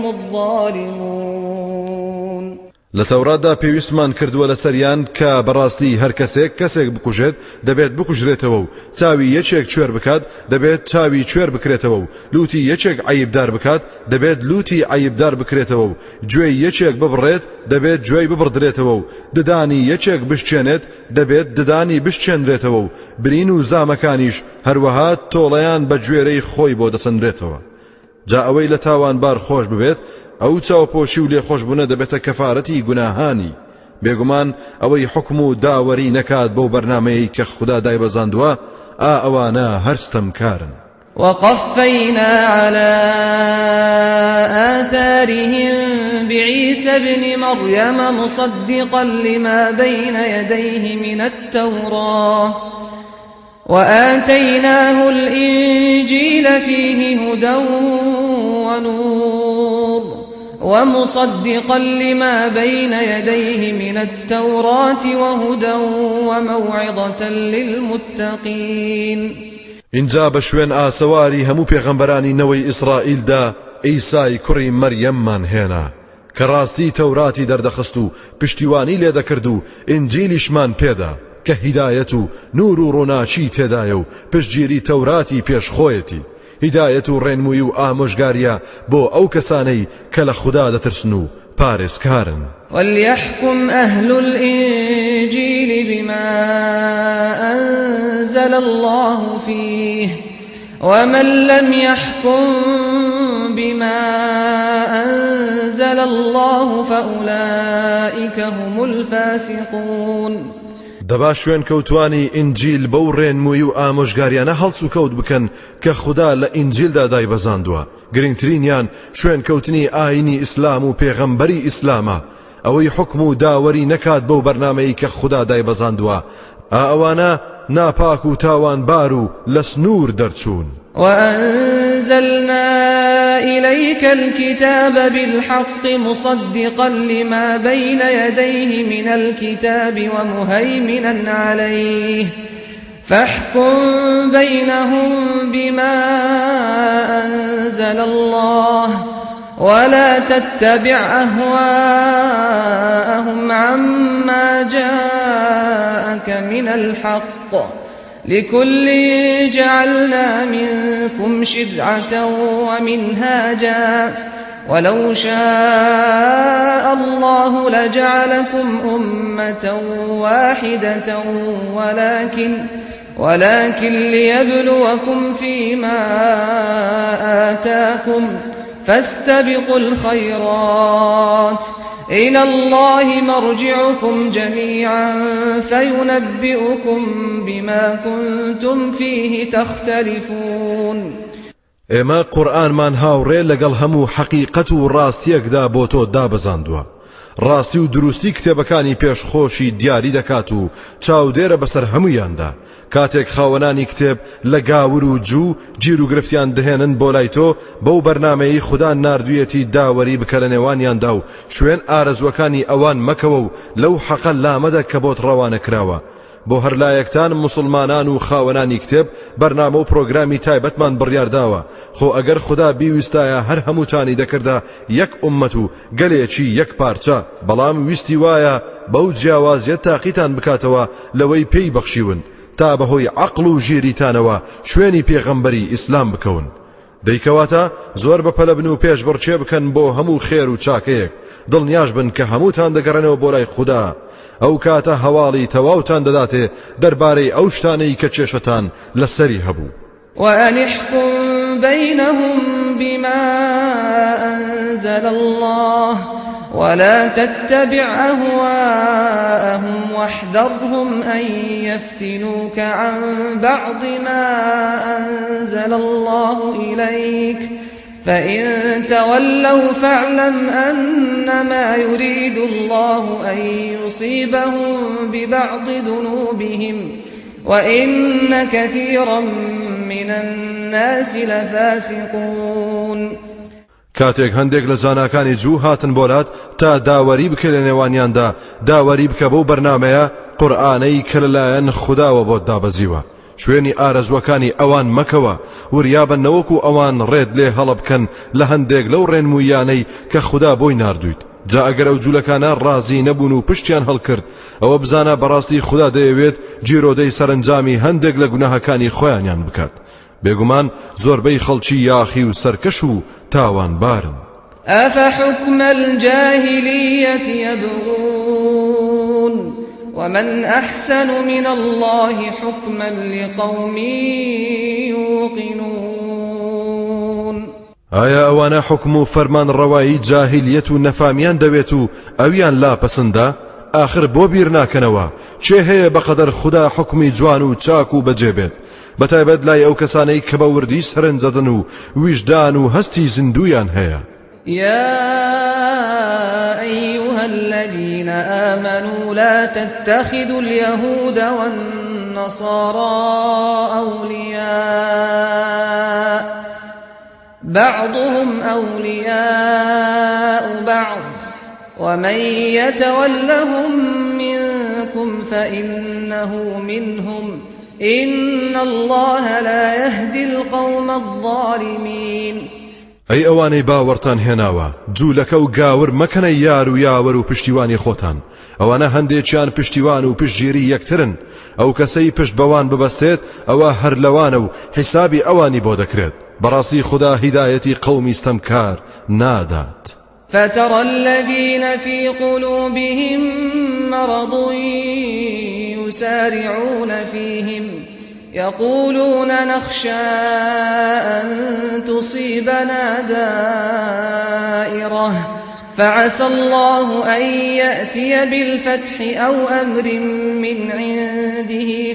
الظالمون. لتورادا پێویستمان کردووە لەسەریان کە بەڕاستی هەر کەسێک بکوژێت دەبێت بکوژرێتەوە و چاوی یەکێک کوێر بکات دەبێت چاوی کوێر بکرێتەوە و لوتی یەکێک عەیبدار بکات دەبێت لوتی عەیبدار بکرێتەوە و گوێی یەکێک ببڕێت دەبێت گوێی ببڕدرێتەوە و ددانی یەکێک بشچێنێت دەبێت ددانی بشچێنرێتەوە و برین و زامەکانیش هەروەها تۆڵەیان بە گوێرەی خۆی بۆ دەسەندرێتەوە. جا ئەوەی لە تاوانبار خۆش ببێت ئەو چاوپۆشی و لێخۆشبوونە دەبێتە کەفارەتی گوناهانی. بێگومان ئەوەی حکم و داوەری نەکات بەو بەرنامەیەی کە خوددا دایبەزاندووە ئەوانە هەرستەمکارن. وقفينا على آثارهم بعيسى ابن مريم مصدقا لما بين يديه من التوراة وآتيناه الإنجيل فيه هدى ونور ومصدقا لما بين يديه من التوراة وهدى وموعظة للمتقين. اینجا بە شوێن ئاسەواری هەموو پێغەمبەرانی نەوەی ئیسرائیلدا ئیسای کوڕی مەریەممان هێنا کە ڕاستی تەوراتی دەردەخست و پشتیوانی لێ دەکرد و ئینجیلیشمان پێدا کە هیدایەت و نور و ڕۆناچی تێدایە و پشتگیری تەوراتی پێشخۆیەتی هیدایەت و ڕێنمووی و ئامۆژگاریە بۆ ئەو کەسانەی کە لە خوددا دەترسن و پارێزکارن. وليحكم أهل الإنجيل بما أنزل الله فيه ومن لم يحكم بما أنزل الله فأولئك هم الفاسقون. دەبا شوێن کەوتوانی ئینجیل بەو ڕێنمووی و ئامۆژگاریانە هەڵس و کەوت بکەن کە خوددا لە ئینجیلدا دایبەزاندووە. گرنگترینیان شوێن کەوتنی ئاینی ئیسلام و پێغەمبەری ئیسلامە ئەوەی حکم و داوەری نەکات بەو بەرنامەی کە خوددا دایبەزاندووە ئەوانە ناپاک و تاوانبار و لە سنوور دەرچوون. وأنزلنا إليك الكتاب بالحق مصدقا لما بين يديه من الكتاب ومهيمنا عليه فاحكم بينهم بما أنزل الله ولا تتبع أهواءهم عما جاءك من الحق لكل جعلنا منكم شرعة ومنهاجا ولو شاء الله لجعلكم أمة واحدة ولكن ليبلوكم فيما آتاكم فاستبقوا الخيرات إلى الله مرجعكم جميعا فينبئكم بما كنتم فيه تختلفون. ئێمە قورئانمان هاوڕێ لەگەڵ هەموو حەقیقەت و ڕاستیەکدا بۆ تۆ دابەزاندووە ڕاستی و دروستی کتێبەکانی پێشخۆشی دیاری دەکات و چاودێرە بەسەر هەموویاندا کاتێک خاوەنانی کتێب لە گاور و جوو گیر و گرفتیان دەهێنن بۆ لای تۆ بەو بەرنامەی خوددا ناردوویەتی داوەری بکە لە نێوانیاندا و شوێن ئارەزوەکانی ئەوان مەکەوە و لەو حەقە لامەدە کە بۆت ڕەوانە کراوە بۆ هەر لایەکتان مسلمانان و خاوەنانی کتێب بەرنامە و پرۆگرامی تایبەتمان بڕیارداوە خۆ ئەگەر خوددا بیویستایە هەر هەمووتانی دەکردا یەک ئومەت و گەلێکی یەک پارچە بەڵام ویستی وایە بەو جیاوازیەت تاقیتان بکاتەوە لەوەی پێی بەخشیون تا بەهۆی عەقڵ و ژیریتانەوە شوێنی پێغەمبەری ئیسلام بکەون دەیکەواتە زۆر بەپەلە بن و پێش بڕچێ بکەن بۆ هەموو خێر و چاکەیەک دڵنیاش بن کە هەمووتان دەگەڕێنەوە بۆ لای خوددا ئەو کاتە هەواڵی تەواوتان دەداتێ دەربارەی ئەو شتانەی کە کێشەتان لەسەری هەبوو وأن احكم بينهم بما أنزل الله ولا تتبع أهواءهم واحذرهم أن يفتنوك عن بعض ما أنزل الله إليك فإن تولوا فاعلم أنما يريد الله أن يصيبهم ببعض ذنوبهم وإن كثيرا من الناس لفاسقون کاتێک هەندێک لە زاناکانی جوو هاتن بۆلات تا داوەری بکە لە نێوانیاندا داوەری بکە بەو بەرنامەیە قورئانەی کە لەلایەن خودداوە بۆت دابەزیوە شوێنی ئارەزوەکانی ئەوان مەکەوە وریابن نەوەکو ئەوان ڕێت لێ هەڵە بکەن لە هەندێک لەو ڕێنمویانەی کە خوددا بۆی ناردوویت جا ئەگەر ئەو جوولەکانە ڕازی نەبوون و پشتیان هەڵکرد ئەوە بزانە بەڕاستی خوددا دەیەوێت جیرۆدەی سەرنجامی هەندێک لە گوناهەکانی خۆیانیان بکات بێگومان زۆربەی خەڵکی یاخی و سەرکەش و تاوانبارن أفحكم الجاهلية يبغون ومن أحسن من الله حكما لقوم يوقنون ئایا ئەوانە حکم و فەرمان ڕەوایی جاهلیەت و نەفامیان دەوێت و ئەویان لا پەسەندە ئاخر بۆ بیر ناکەنەوە چێ هەیە بەقەدەر خوددا حکمی جوان و چاک و بەجێبێت بەتایبەت لای ئەو کەسانەی کە بە وردی سەرنجەدن و ویژدان و هەستی زیندویان هەیە يا أيها الذين آمنوا لا تتخذوا اليهود والنصارى أولياء بعضهم أولياء بعض ومن يتولهم منكم فإنه منهم إن الله لا يهدي القوم الظالمين ئەی ئەوانەی باوەڕتان هێناوە جوولەکە و گاور مەکەنە یار و یاوەر و پشتیوانی خۆتان ئەوانە هەندێکیان پشتیوان و پشتگیری یەکترن ئەو کەسەی پشت بەوان ببەستێت ئەوە هەر لەوانە و حیسابی ئەوانی بۆ دەکرێت بەڕاستی خوددا هیدایەتی قەومی ستەمکار نادات فترى الذين في قلوبهم مرض يسارعون فيهم يقولون نخشى أن تصيبنا دائرة فعسى الله أن يأتي بالفتح أو أمر من عنده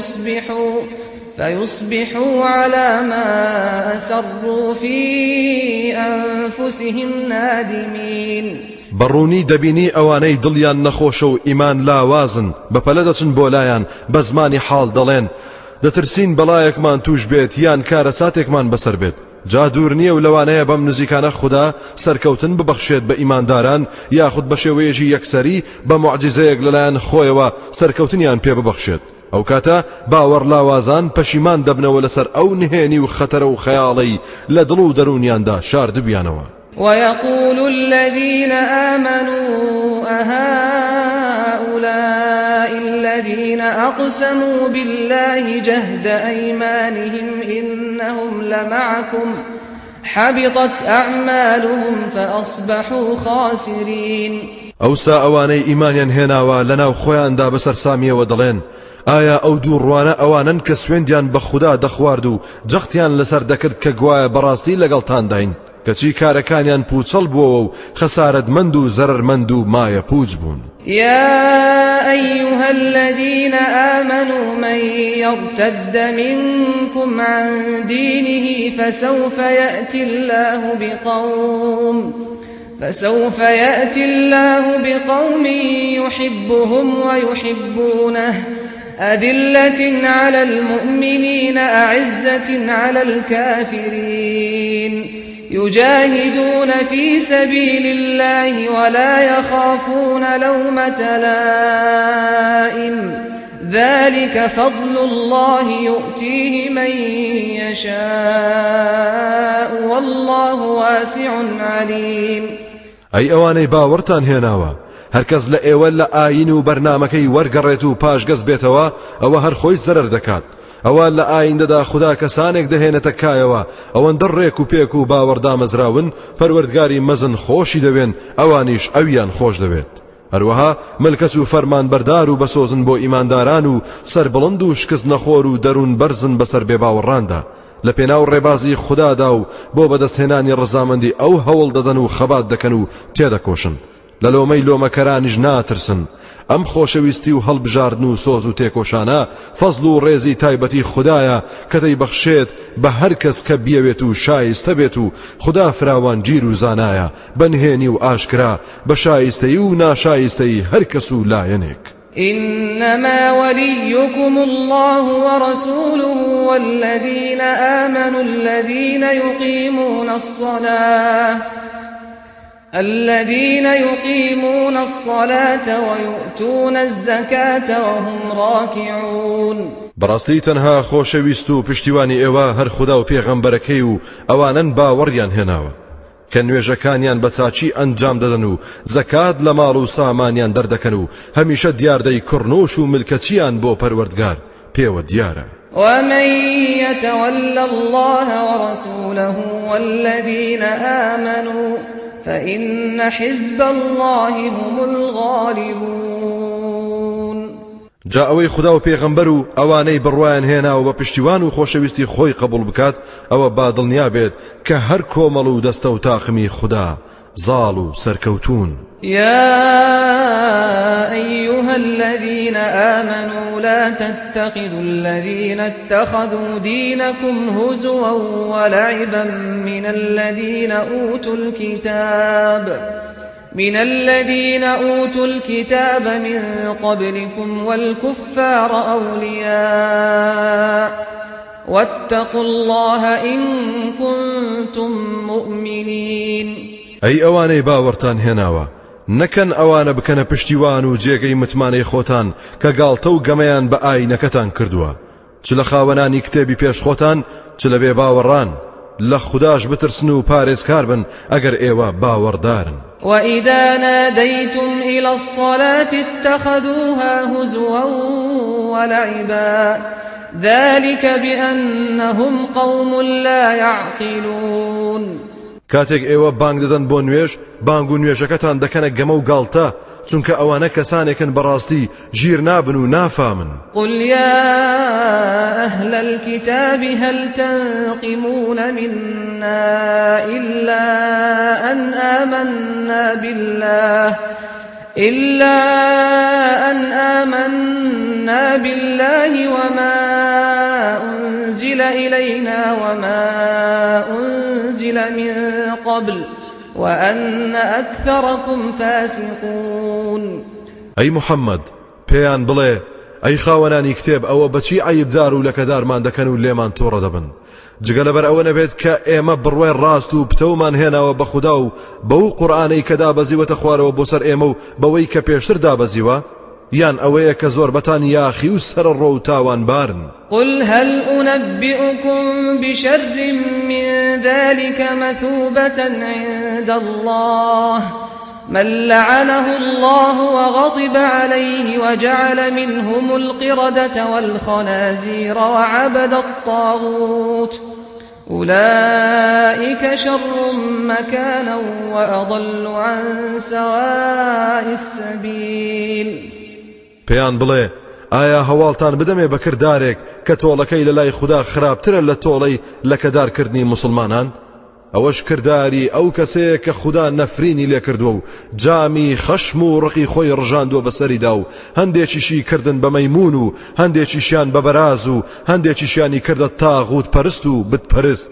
فيصبحوا على ما أسروا في أنفسهم نادمين بەڕوونی دەبینی ئەوانەی دڵیان نەخۆشە و ئیمان لاوازن بەپەلە دەچن بۆ لایەن بە زمانی حاڵ دەڵێن دەترسین بەڵایەکمان توش بێت یان کارە ساتێکمان بەسەر بێت جا دوور نییە و لەوانەیە بەم نزیکانە خوددا سەرکەوتن ببەخشێت بە ئیمانداران یاخود بە شێوەیەکی یەکسەری بە موعجزەیەک لەلایەن خۆیەوە سەرکەوتنیان پێ ببەخشێت ئەو کاتە باوەڕ لاوازان پەشیمان دەبنەوە لەسەر ئەو نهێنی و خەتەرە و خەیاڵەی لە دڵ و دەرونیاندا شاردبیانەوە ويقول الذين آمنوا أهؤلاء الذين أقسموا بالله جهد أيمانهم إنهم لمعكم حبطت أعمالهم فأصبحوا خاسرين ئەوسا ئەوانەی ئیمانیان هێناوە لەناو خۆیاندا بەسەر سامیەوە دەڵێن ئایا ئەو دوو ڕوانە ئەوانن کە سوێندیان بە خوددا دەخوارد و جەختیان لەسەر دەکرد کە گوایە بەڕاستی لەگەڵتان داین کەچی کارەکانیان پوچەڵ بووە و خەسارەتمەند و زەرەرمەند و مایە پوچ بوون يا أيها الذين آمنوا من يرتد منكم عن دينه فسوف يأتي الله فسوف يأتي الله بقوم يحبهم ويحبونه أذلة على المؤمنين أعزة على الكافرين يجاهدون في سبيل الله ولا يخافون لومة لائم ذلك فضل الله يؤتيه من يشاء والله واسع عليم. أي أواني باورتان هێناوە هەرکەس لە ئێوە لە ئاین و بەرنامەکەی وەرگەڕێت و پاشگەز بێتەوە ئەوە هەر خۆی زەرەر دەکات. ئەوە لە ئایندەدا خوددا کەسانێک دەهێنێتە کایەوە ئەوەندە ڕێک و پێک و باوەڕدامەزراون پەروەردگاری مەزن خۆشی دەوێن ئەوانیش ئەویان خۆش دەوێت. هەروەها ملکەت و فەرمانبەردار و بەسۆزن بۆ ئیمانداران و سەربڵند و شکست نەخۆر و دەروون بەرزن بەسەر بێباوەڕاندا لە پێناو ڕێبازی خوددادا و بۆ بەدەستهێنانی ڕزامەندی ئەو هەوڵ دەدەن و خەبات دەکەن و تێدەکۆشن لە لۆمەی لۆمەکەرانیش ناترسن. ئەم خۆشەویستی و هەڵبژاردن و سۆز و تێکۆشانە فەزڵ و ڕێزی تایبەتی خوددایە کە دەیبەخشێت بە هەر کەس کە بیەوێت و شایستە بێت و خوددا فراوان گیر و زانایە بەنهێنی و ئاشکرا بە شایستەی و ناشایستەی هەر کەس و لایەنێک. إنما وليكم الله ورسوله والذين آمنوا الذين يقيمون الصلاة ويؤتون الزكاة وهم راكعون. بەڕاستی تەنها خۆشەویست و پشتیوانی ئێوە هەر خوددا و پێغەمبەرەکەی و ئەوانن باوەڕیان هێناوە کە نوێژەکانیان بە چاچی ئەنجام دەدەن و زەکات لە ماڵ و سامانیان دەردەکەن و هەمیشە دیاردەی کڕنوش و ملکەچیان بۆ پەروەردگار پێوە دیارە. ومن يتول الله ورسوله والذين آمنوا فإن حزب الله هم الغالبون. جا ئەوەی خوددا و پێغەمبەر و ئەوانەی بڕوایان هێنا و بە پشتیوان و خۆشەویستی خۆی قبول بکات ئەوە بادڵنیا بێت کە هەر کۆمەڵ و دەستە و تاقمی خوددا زاڵ و سەرکەوتون. يا أيها الذين آمنوا لا تتخذوا الذين اتخذوا دينكم هزوا ولعبا من الذين أوتوا الكتاب من قبلكم والكفار أولياء واتقوا الله إن كنتم مؤمنين. أي أواني باورتان هێناوە نەکەن ئەوانە بکەنە پشتیوان و جێگەی متمانەی خۆتان کە گاڵتە و گەمەیان بە ئاینەکەتان کردووە چ لە خاوەنانی کتێبی پێش خۆتان چ لە بێ باوەڕان لە خودداش بترسن و پارێزکار بن ئەگەر ئێوە باوەڕدارن. وإذا ناديتم إلى الصلاة اتخذوها هزوا ولعبا ذلك بأنهم قوم لا يعقلون. کاتێک ئێوە بانگ دەدەن بۆ نوێژ بانگ و نوێژەکەتان دەکەنە گەمە و گاڵتە چونکە ئەوانە کەسانێکن بەڕاستی ژیر نابن و نافامن. قل يا أهل الكتاب هل تنقمون منا إلا أن آمنا بالله وما أنزل إلينا وما أنزل من قبل وأن أكثركم فاسقون. أي محمد پێیان بڵێ ئەی خاوەنانی کتێب ئەوە بەچی عەیبدار و لەکەدارمان دەکەن و لێمان تۆڕە دەبن جگە لەبەر ئەوە نەبێت کە ئێمە بڕوای ڕاست و پتەومان هێناوە بە خوددا و بەو قورئانەی کە دابەزیوەتە خوارەوە بۆ سەر ئێمە و بەوەی کە پێشتر دابەزیوە یان ئەوەیە کە زۆربەتان یاخی و سەرڕۆ و تاوانبارن. قل هل أنبئكم بشر من ذلك مثوبة عند الله من لعنه الله وغضب عليه وجعل منهم القردة والخنازير وعبد الطاغوت أولئك شر مكانا وأضل عن سواء السبيل. پێیان بڵێ ئایا هەواڵتان بدەمێ بە کردارێک کە تۆڵەکەی لە لای خوددا خراپترە لە تۆڵەی لەکەدارکردنی مسلمانان؟ ئەوەش کردداری ئەو کەسەیە کە خوددا نەفرینی لێ کردووە و جامی خەشم و ڕقی خۆی ڕژاندووە بەسەریدا و هەندێکیشی کردن بە مەیمون و هەندێکیشیان بە بەراز و هەندێکیشیانی کردە تاغوت پەرست و بتپەرست.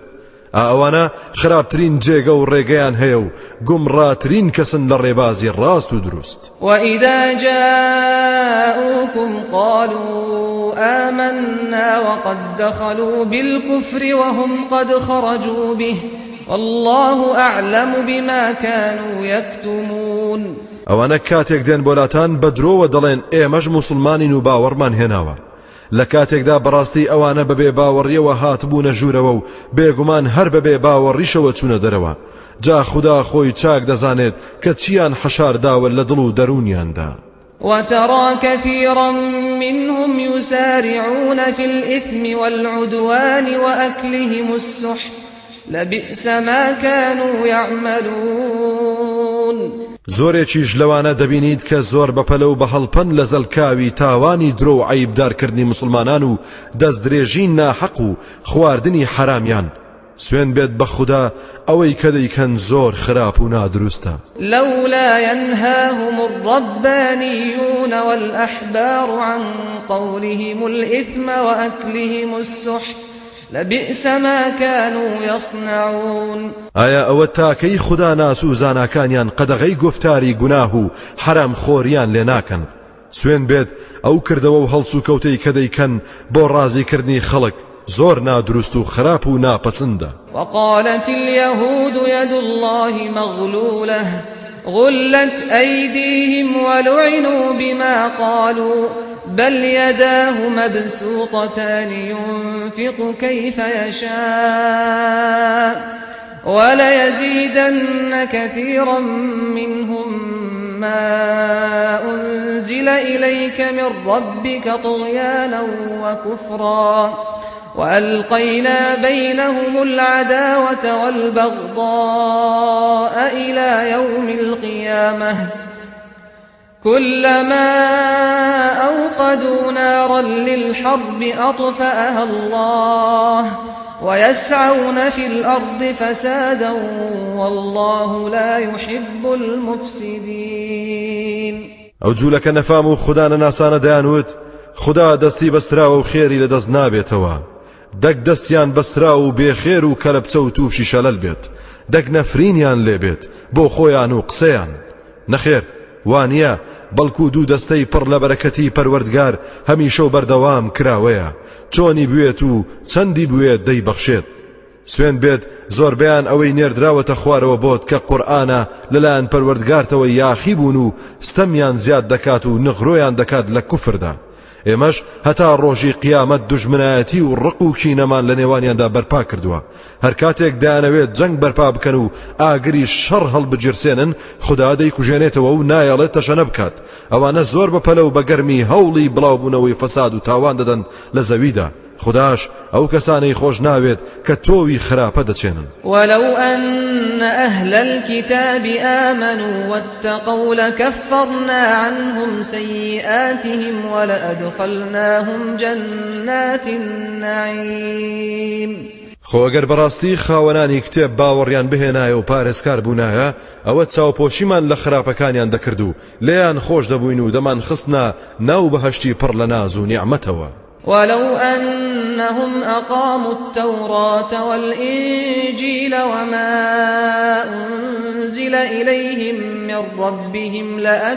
ئەوانە خراپترین جێگە و ڕێگەیان هەیە و گومڕاترین کەسن لە ڕێبازی ڕاست و دروست. وإذا جاءوكم قالوا آمنا وقد دخلوا بالكفر وهم قد خرجوا به والله أعلم بما كانوا يكتمون. ئەوانە کاتێک دێن بۆلاتان بە درۆوە دەڵێن ئێمەش موسڵمانین و باوەڕمان هێناوە. لە کاتێکدا بەڕاستی ئەوانە بەبێ باوەڕیەوە هاتبوونە ژوورەوە و بێگومان هەر بەبێ باوەڕیشەوە چوونە دەرەوە. جا خوددا خۆی چاک دەزانێت کە چیان حەشارداوە لە دڵ و دەرونیاندا. وترى كثيرا منهم يسارعون في الإثم والعدوان وأكلهم السحت لبئس ما كانوا يعملون. زۆرێکیش لەوانە دەبینیت کە زۆر بەپەلە و بە هەڵپەن لە زەلکاوی تاوانی درۆ و عەیبدارکردنی مسلمانان و دەستدرێژی ناحەق و خواردنی حرامیان. سوێن بێت بە خوددا ئەوەی کە دەیکەن زۆر خراپ و نادروستە. لولا ينهاهم الربانيون والأحبار عن قولهم الإثم وأكلهم السحت لبئس ما كانوا يصنعون. ئایا ئەوە تاکەی خوددا ناس و زاناکانیان قەدەغەی گفتاری گوناه و حرام خۆریان لێ ناکەن؟ سوێن بێت ئەو کردەوە و هەڵس و کەوتەی کە دەیکەن بۆ ڕازیکردنی خەڵک زۆر نادروست و خراپ و ناپەسندە. وقالت اليهود يد الله مغلولة غلت أيديهم ولعنوا بما قالوا بل يداه مبسوطتان ينفق كيف يشاء وليزيدن كثيرا منهم ما أنزل إليك من ربك طغيانا وكفرا وألقينا بينهم العداوة والبغضاء إلى يوم القيامة كلما أوقدوا نارا للحرب أطفأها الله ويسعون في الأرض فسادا والله لا يحب المفسدين. ئەو جوولەکە نەفام و خوددا نەناسانە دەیانوت خوددا دەستی بەستراوە و خێری لەدەست نابێتەوە. دەک دەستیان بەسترا و بێخێر و کەلەپچە و تووشی شەلەل بێت. دەک نەفرینیان لێبێت بۆ خۆیان و قسەیان. نەخێر وانە بەڵکو دوو دەستەی پڕ لە بەرەکەتی پەروەردگار هەمیشە و بەردەوام کراوەیە. چۆنی بوێت و چەندی بوێت دەیبەخشێت. سوێن بێت زۆربیان ئەوەی نێردراوەتە خوارەوە بۆت کە قورئانە لەلایەن پەروەردگارتەوە یاخی بوون و ستەمیان زیاد دەکات و نغڕۆیان دەکات لە کوفردا. ئێمەش هەتا ڕۆژی قیامەت دوژمنایەتی و ڕق و کینەمان لە نێوانیاندا بەرپا کردووە. هەر کاتێک دەیانەوێت جەنگ بەرپا بکەن و ئاگری شەڕ هەڵبجرسێنن خوددا دەیکوژێنێتەوە و نایەڵێت تەشەنە بکات. ئەوانە زۆر بەپەلە و بەگەرمی هەوڵی بڵاوبوونەوەی فەساد و تاوان دەدەن لە زەویدا. خداش ئەو کەسانەی خۆش ناوێت کە تۆوی خراپە دەچێنن. ولو أن أهل الكتاب آمنوا واتقوا لكفرنا عنهم سيئاتهم ولأدخلناهم جنات النعيم. خۆ ئەگەر بەڕاستی خاوەنانی کتێب باوەڕیان بهێنایە و پارێزکار بوونایە ئەوە چاوپۆشیمان لە خراپەکانیان دەکرد و لێیان خۆش دەبووین و دەمان خستنا ناو بەهەشتی پڕ لە ناز و نیعمەتەوە. ولو أنهم أقاموا التوراة والإنجيل وما أنزل إليهم من ربهم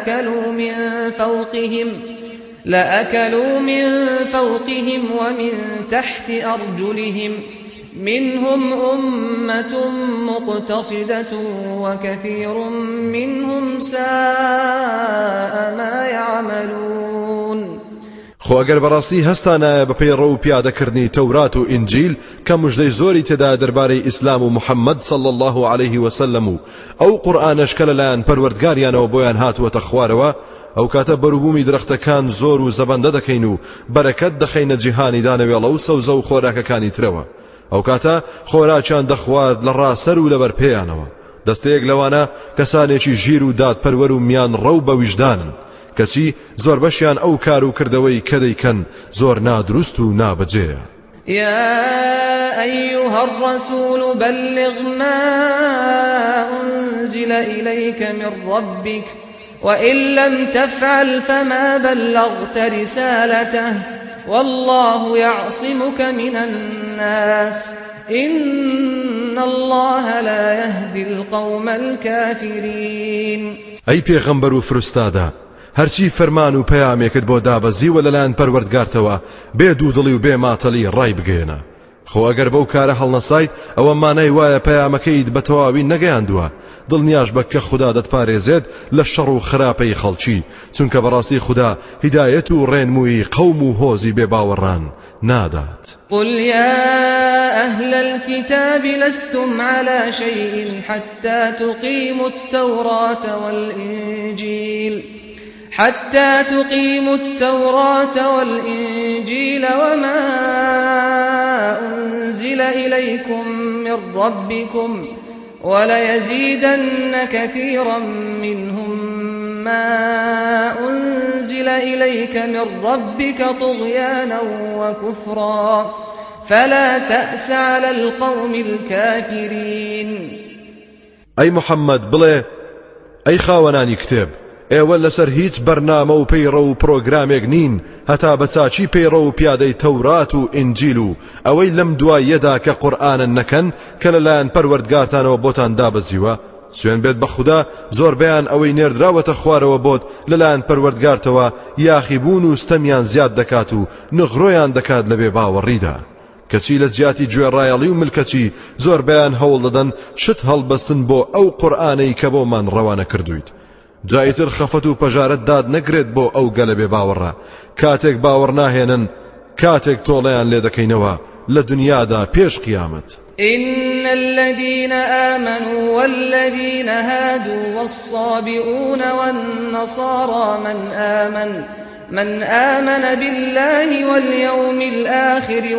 لأكلوا من فوقهم ومن تحت أرجلهم منهم أمة مقتصدة وكثير منهم ساء ما يعملون. خۆ ئەگەر بەڕاستی هەستانایە بە پێی ڕەو و پیادەکردنی تەورات و ئینجیل کە موژدەی زۆری تێدا دەربارەی ئیسلام و محەممەد صلی الله عليه وسلم و ئەو قورئانەش کە لەلایەن پەروەردگاریانەوە بۆیان هاتووەتە خوارەوە ئەو کاتە بەروبوومی درەختەکان زۆر و زەبەندە دەکەین و بەرەکەت دەخەینە جیهانی دانەوێڵە و سەوزە و خۆراکەکانی ترەوە. ئەو کاتە خۆراکیان دەخوارد لە ڕاسەر و لەبەر پێیانەوە. دەستەیەک لەوانە کەسانێکی ژیر و دادپەروەر و میان ڕەو بە ویژدانن کەچی زۆر بەشیان ئەو کار و کردەوەی کە دەیکەن زۆر نادروست و نابەجێیە. يا أيها الرسول بلغ ما أنزل إليك من ربك وإن لم تفعل فما بلغت رسالته والله يعصمك من الناس إن إن الله لا يهدي القوم الكافرين. أي پیغمبر و فرستادا هەرچی فەرمان و پەیامێکت بۆ دابەزیوە لەلایەن پەروەردگارتەوە بێ دوودڵی و بێ ماتەڵی ڕای بگەێنە. خۆ ئەگەر بەو کارە هەڵنەسایت ئەوە مانای وایە پەیامەکەیت بە تەواوی نەگەیاندووە. دڵنیاش بە کە خوددا دەتپارێزێت لە شەڕ و خراپەی خەڵکی، چونکە بەڕاستی خوددا هیدایەت و ڕێنمووی قەوم و هۆزی بێباوەڕان نادات. قل يا أهل الكتاب لستم على شيء حتى تقيموا التوراة والإنجيل وما أنزل إليكم من ربكم وليزيدن كثيرا منهم ما أنزل إليك من ربك طغيانا وكفرا فلا تأس على القوم الكافرين. أي محمد بڵێ أي خاوەنانی کتێب ئێوە لەسەر هیچ بەرنامە و پەیڕە و پرۆگرامێک نین هەتا بەچاچی پەیڕە و پیادەی تەورات و ئینجیل و ئەوەی لەم دواییەدا کە قورئانن نەکەن کە لەلایەن پەروەردگارتانەوە بۆتان دابەزیوە. سوێن بێت بە خوددا زۆربەیان ئەوەی نێردراوەتە خوارەوە بۆت لەلایەن پەروەردگارتەوە یاخیبوون و ستەمیان زیاد دەکات و نغڕۆیان دەکات لە بێباوەڕیدا. کەچی لە جیاتی گوێڕایەڵی و ملکەچی زۆربەیان هەوڵ دەدەن شت هەڵبەستن بۆ ئەو قورئانەی کە بۆمان ڕەوانە کردویت. جایتر خەفەت و پەژارەت داد نەگرێت بۆ ئەو گەلە بێباوەڕە کاتێک باوەڕ ناهێنن، کاتێک تۆڵەیان لێ دەکەینەوە لە دنیادا پێش قیامەت. إن الذين آمنوا والذين هادوا والصابئون والنصارى من آمن بالله واليوم الآخر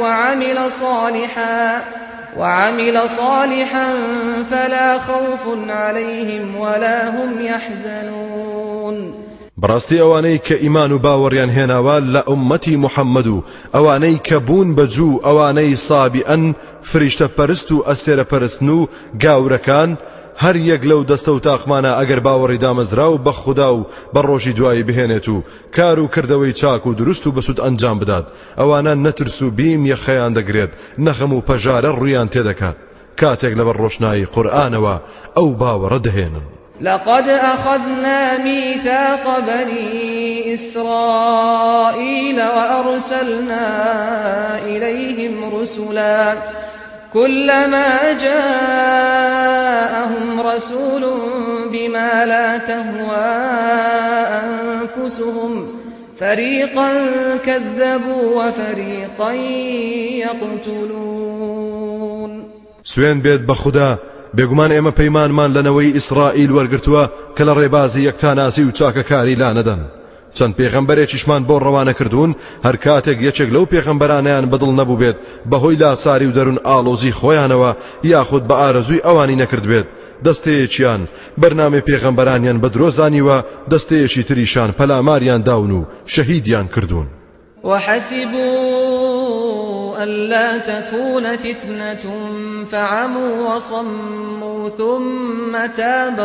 وعمل صالحا فلا خوف عليهم ولا هم يحزنون. بەڕاستی ئەوانەی کە ئیمان و باوەڕیان هێناوە لە ئومەتی محەممەد و ئەوانەی کە بوون بەجوو ئەوانەی سابئەن فریشتە پەرست و ئەستێرە پەرستن و گاورەکان هەر یەک لەو دەستە و تاقمانە ئەگەر باوەڕی دامەزرا و بە خوددا و بە ڕۆژی دوایی بهێنێت و کار و کردەوەی چاک و دروست و بەسوود ئەنجام بدات، ئەوانە نەترس و بیم یەخەیان دەگرێت، نەخەم و پەژارە ڕوویان تێدەکات کاتێک لەبەر ڕۆشنایی قورئانەوە ئەو باوەڕە دەهێنن. لقد أخذنا ميثاق بني إسرائيل وأرسلنا إليهم رسلا كلما جاءهم رسول بما لا تهوى أنفسهم فريقا كذبوا وفريقا يقتلون. سوێن بێت بە خوددا بێگومان ئێمە پەیمانمان لەنەوەی ئیسرائیل وەرگرتووە کە لە ڕێبازی یەکتاناسی و چاکەکاری لا نەدەن. چەند پێغەمبەرێکیشمان بۆ ڕەوانە کردوون هەر کاتێک یەکێک لەو پێغەمبەرانیان بەدڵ نەبوو بێت بەهۆی لاساری و دەروون ئاڵۆزی خۆیانەوە یاخود بە ئارەزووی ئەوانی نەکرد بێت، دەستەیەکیان بەرنامەی پێغەمبەرانیان بە درۆزانیوە، دەستەیەکی تریشان پەلاماریان داون و شەهیدیان کردوون. وحسبوا ألا تكون فتنة فعموا وصموا ثم تاب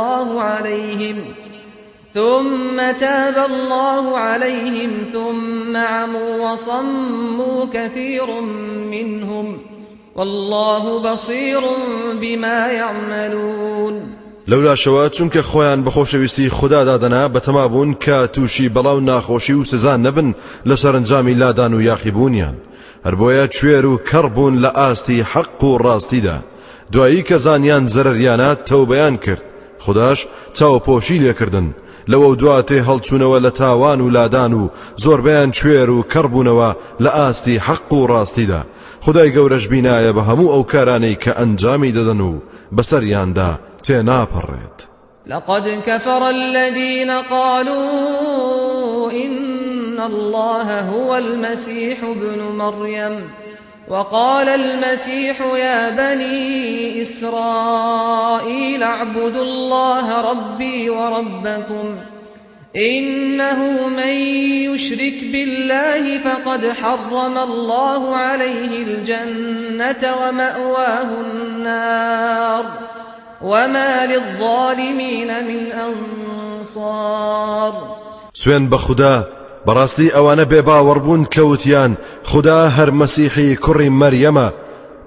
الله عليهم ثم عموا وصموا كثير منهم والله بصير بما يعملون. لولا شەوە چونکە خۆیان بە خۆشەویستی خوددا دادەنا بەتەمابوون کە تووشی بەڵاو ناخۆشی و سزان نەبن لە سەرنجامی لادان و یاخیبوونیان، هەر بۆیە کوێر و کەڕ بوون لە ئاستی حەق و ڕاستیدا. دوایی کە زانیان زەرەریانە تەوبەیان کرد، خودداش چاوپۆشی لێکردن لەوە دواتێ هەڵچوونەوە لە تاوان و لادان و زۆربیان کوێر و کەڕ بوونەوە لە ئاستی حەق و ڕاستیدا. خدای گەورەش بینایە بە هەموو ئەو کارانەی کە ئەنجامی دەدەن و بەسەریاندا تێناپەڕێت. لقد كفر الذين قالوا إن الله هو المسيح ابن مريم وقال المسيح يا بني إسرائيل اعبدوا الله ربي وربكم إنه من يشرك بالله فقد حرم الله عليه الجنة ومأواه النار وما للظالمين من أنصار. سوێن بە خوددا بەڕاستی ئەوانە بێباوەڕ بوون کەوتیان خوددا هەر مەسیحی کوڕی مەریەمە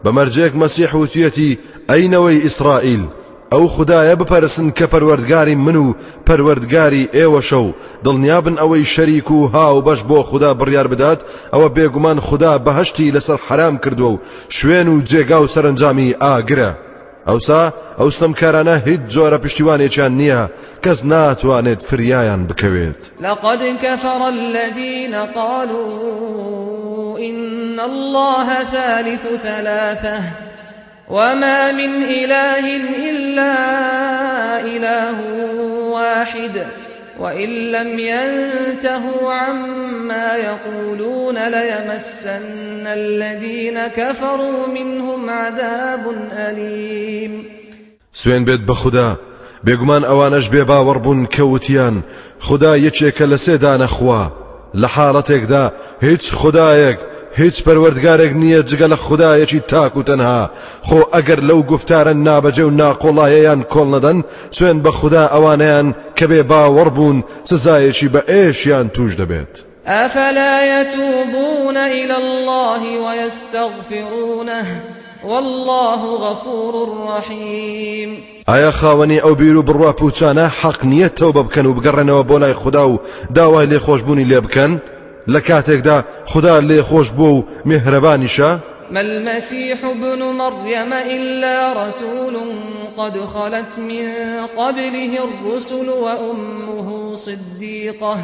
بمرجێک مەسیح وتوێتی ئەینەوەی ئیسرائیل ئەو خودایە بپەرسن کە پەروەردگاری من و پەروەردگاری ئێوەشە و دڵنیابن ئەوەی شەریک و ها و بەش بۆ خوددا بڕیار بدات ئەوە بێگومان خوددا بەهەشتی لەسەر حرام کردووە و شوێن و جێگا و سەرنجامی ئاگرە ئەوسا ئەو ستەمکارانە هیچ جۆرە پشتیوانێکیان نییە کەس ناتوانێت فریایان بکەوێت. لقد كفر الذين قالوا إن الله ثالث ثلاثة وما من إله إلا إله واحد وإن لم ينتهوا عما يقولون ليمسن الذين كفروا منهم عذاب أليم. سوين بيت بخدا بێگومان ئەوانەش بێ باوەڕ بوون کەوتیان خدا یەکێکە لە سێدانە خوا لە حاڵەتێکدا هیچ خدایەک هیچ پەروەردگارێک نییە جگە لە خدایەکی تاک و تەنها. خۆ ئەگەر لەو گفتارە نابەجێ و ناقۆڵایەیان کۆڵ نەدەن سوێن بە خدا ئەوانەیان کە بێ باوەڕ بوون سزایەکی بە ئێشیان توش دەبێت. أفلا يتوبون إلى الله ويستغفرونه والله غفور رحيم. ئایا خاوەنی ئەو بیر و بڕوا پوچانە حەق نییە تەوبە بکەن و بگەڕێنەوە بۆ لای خدا و داوای لێخۆشبوونی لێ بکەن لە کاتێکدا خدا لێخۆش بووە و میهرەبانیشە؟ ما المسيح ابن مريم إلا رسول قد خلت من قبله الرسل وأمه صديقة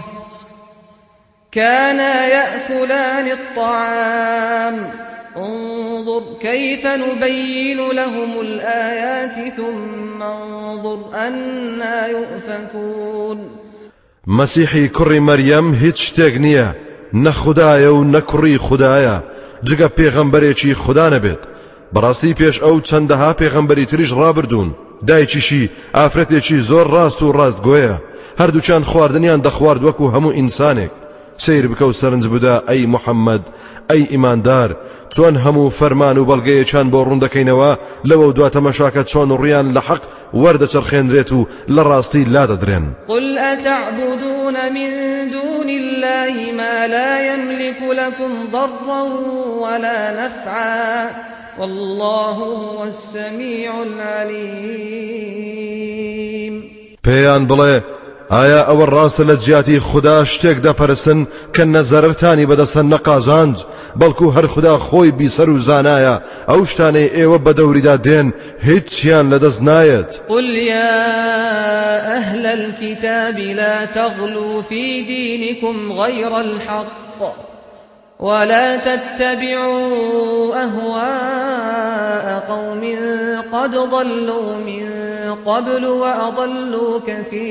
كانا يأكلان الطعام انظر كيف نبين لهم الآيات ثم انظر أنا يؤفكون. مسیحی کوڕی مەریەم هیچ شتێک نییە نە خودایە و نە کوڕی خودایە جگە پێغەمبەرێکی خدا نەبێت. بەڕاستی پێش ئەو چەندەها پێغەمبەری تریش ڕابردوون دایکیشی ئافرەتێکی زۆر ڕاست و ڕاستگۆیە هەردووچیان خواردنیان دەخوارد وەکو هەموو ئینسانێک. سیر بکە و سەرنج بدە ئەی محەممەد ئەی ئیماندار چۆن هەموو فەرمان و بەڵگەیەکیان بۆ ڕوون دەکەینەوە لەوە دواتە مەشاکە چۆن ڕویان لە حەق وەردەچەرخێنرێت و لە ڕاستی لادەدرێن. قل أتعبدون من دون الله ما لا يملك لكم ضرا ولا نفعا والله هو السميع العليم. پێیان بڵێ ئایا ئەوە ڕاستە لە جیاتی خدا شتێک دەپەرسن کە نەزەرتانی بەدەستە نەقازانج بەڵکو هەر خدا خۆی بیسەر و زانایە ئەو شتانەی ئێوە بە دەوریدا دێن هیچیان لەدەست نایەت. قل يا أهل الكتاب لا تغلوا في دينكم غير الحق ولا تتبعوا أهواء قوم قد ضلوا من قبل وأضلوا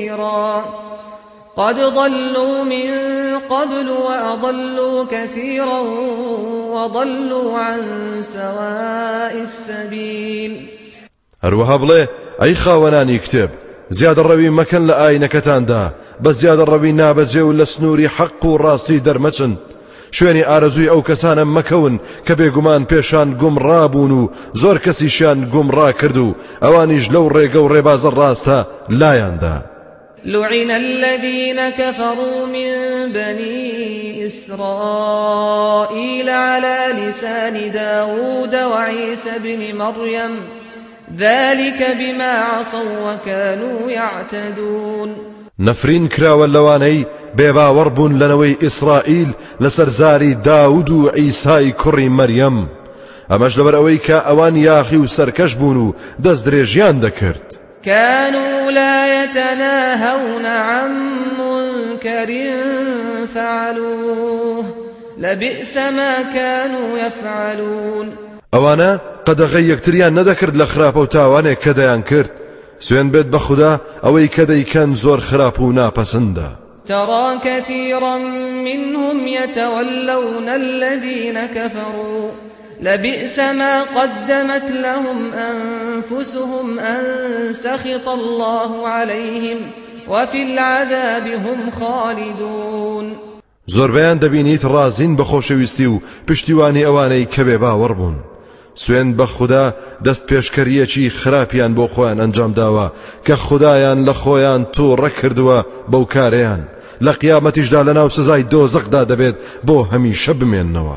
كثيرا وضلوا عن سواء السبيل. هەروەها بڵێ ئەی خاوەنانی کتێب زیادە ڕەوی مەکەن لە ئاینەکەتاندا بە زیادە ڕەوی نابەجێ و لە سنووری حەق و ڕاستی دەرمەچن شوێنی ئارەزووی ئەو کەسانە مەکەون کە بێگومان پێشان گومڕابوون و زۆر کەسیشیان گومڕا کرد و ئەوانیش لەو ڕێگە و ڕێبازە ڕاستە لایاندا. لعن الذين كفروا من بني إسرائيل على لسان داود وعيسى بن مريم ذلك بما عصوا وكانوا يعتدون. نفرین کراوە لەوانەی بێباوەڕ بوون لەنەوەی ئیسرائیل لەسەر زاری داود و عیسای کوڕی مەریەم ئەمەش لەبەر ئەوەی کە ئەوان یاخی و سەرکەش بوون و دەست درێژیان دەکرد. كانوا لا يتناهون عن منكر فعلوه لبئس ما كانوا يفعلون. ئەوانە قەدەغەی یەکتریان نەدەکرد لە خراپە و تاوانێک کە دەیان کرد سوێن بێت بە خوددا ئەوەی کە دەیکەن زۆر خراپ و ناپەسەندە. ترى كثيرا منهم يتولون الذين كفروا لبئس ما قدمت لهم أنفسهم أن سخط الله عليهم وفي العذاب هم خالدون. زۆربەیان دەبینیت ڕازین بە خۆشەویستی و پشتیوانی ئەوانەی کە بێ باوەڕ بوون سوێن بە خوددا دەست پێشکەریەکی خراپیان بۆ خۆیان ئەنجام داوە کە خودایان لە خۆیان تووڕە کردووە بەو کارەیان لە قیامەتیشدا لەناو سزای دۆزەخدا دەبێت بۆ هەمیشە بمێننەوە.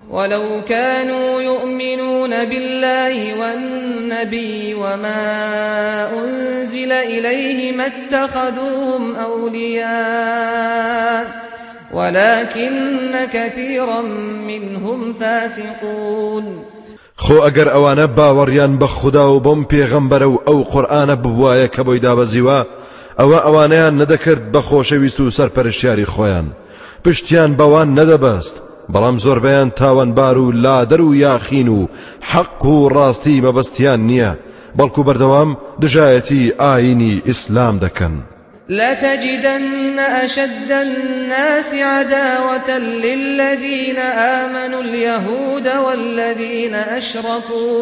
ولو كانوا يؤمنون بالله والنبي وما أنزل إليه ما اتخذوهم أولياء ولكن كثيرا منهم فاسقون. خۆ ئەگەر ئەوانە باوەڕیان بە خودا و بۆم پێغەمبەرە و ئەو قورئانە ببوایە کە بۆی دابەزیوە، ئەوە ئەوانەیان نەدەکرد بە خۆشەویست و سەرپەرشتیاری خۆیان، پشتیان بەوان نەدەبەست، بەڵام زۆربەیان تاوانبار و لادەر و یاخین و حەق و ڕاستی مەبەستیان نییە، بەڵکو بەردەوام دژایەتی ئاینی ئیسلام دەکەن. لتجدن أشد الناس عداوة للذين آمنوا اليهود والذين أشركوا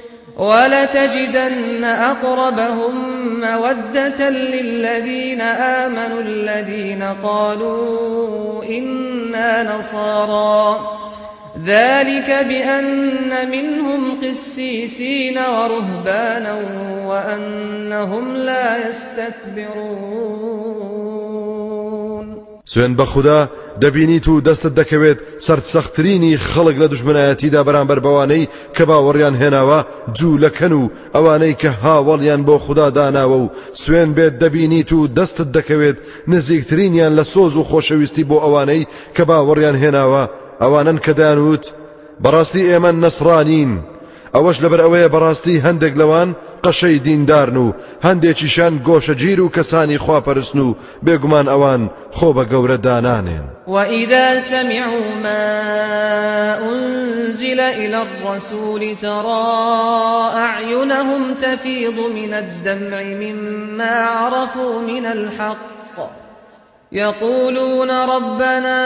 ولتجدن أقربهم مودة للذين آمنوا الذين قالوا إنا نصارى ذلك بأن منهم قسيسين ورهبانا وأنهم لا يستكبرون. سوێن بە خودا دەبینیت و دەستت دەکەوێت سەرسەختترینی خەڵک لە دوژمنایەتیدا بەرامبەر بەوانەی کە باوەڕیان هێناوە جوولەکەن و ئەوانەی کە هاوڵیان بۆ خودا داناوە و سوێن بێت دەبینیت و دەستت دەکەوێت نزیکترینیان لە سۆز و خۆشەویستی بۆ ئەوانەی کە باوەڕیان هێناوە ئەوانن کە دەیانوت بەڕاستی ئێمە نەسڕانین، ئەوەش لەبەر ئەوەیە بەڕاستی هەندێک لەوان قەشەی دیندارن و هەندێکیشان گۆشەگیر و کەسانی خواپەرستن و بێگومان ئەوان خۆ بە گەورە دانانێن. وإذا سمعوا ما أنزل إلى الرسول ترى أعينهم تفيض من الدمع مما عرفوا من الحق يقولون ربنا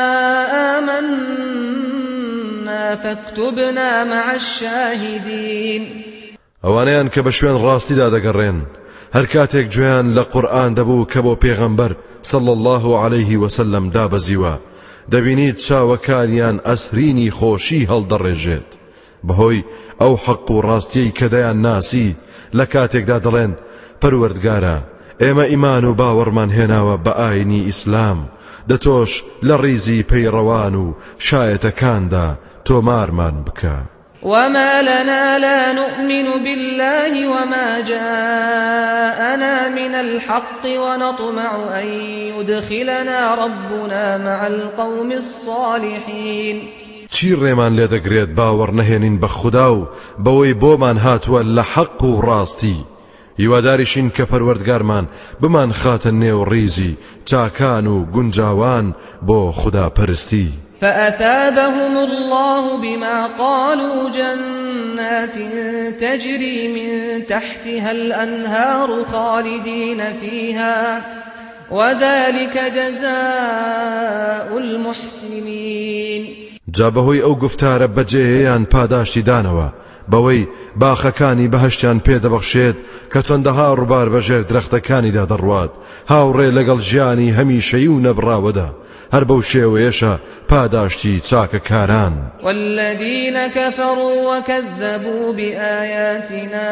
آمنا فاكتبنا مع الشاهدين. ئەوانەیان کە بە شوێن ڕاستیدا دەگەڕێن هەر کاتێک گوێیان لە قورئان دەبوو کە بۆ پێغەمبەر صلی الله عليه وسلم دابەزیوە، دەبینیت چاوەکانیان ئەسرینی خۆشی هەڵدەڕێژێت بەهۆی ئەو حەق و ڕاستیەی کە دەیان ناسی، لە کاتێکدا دەڵێن پەروەردگارە ئێمە ئیمان و باوەڕمان هێناوە بە ئاینی ئیسلام، دەتۆش لە ڕیزی پەیڕەوان و شایەتەکاندا تۆمارمان بکە. وما لنا لا نؤمن بالله وما جاءنا من الحق ونطمع أن يدخلنا ربنا مع القوم الصالحين. چی ڕێمان لێ دەگرێت باوەڕ نەهێنین بە خودا و بەوەی بۆمان هاتووە لە حەق و ڕاستی، هیواداریشین کە پەروەردگارمان بمان خاتە نێو ڕیزی چاکان و گونجاوان بۆ خدا پەرستی. فأثابهم الله بما قالوا جنات تجري من تحتها الأنهار خالدين فيها وذلك جزاء المحسنين. جا بەهۆی ئەو گفتارە بەجێهێیان پاداشتی دانەوە بەوەی باخەکانی بەهەشتیان پێدەبەخشێت کە چەندەها ڕووبار بەژێر درەختەکانیدا دەڕوات، هاوڕێ لەگەڵ ژیانی هەمیشەیی و نەبڕاوەدا، هەر بەو شێوەیەشە پاداشتی چاکەکاران. والذين كفروا وكذبوا بآياتنا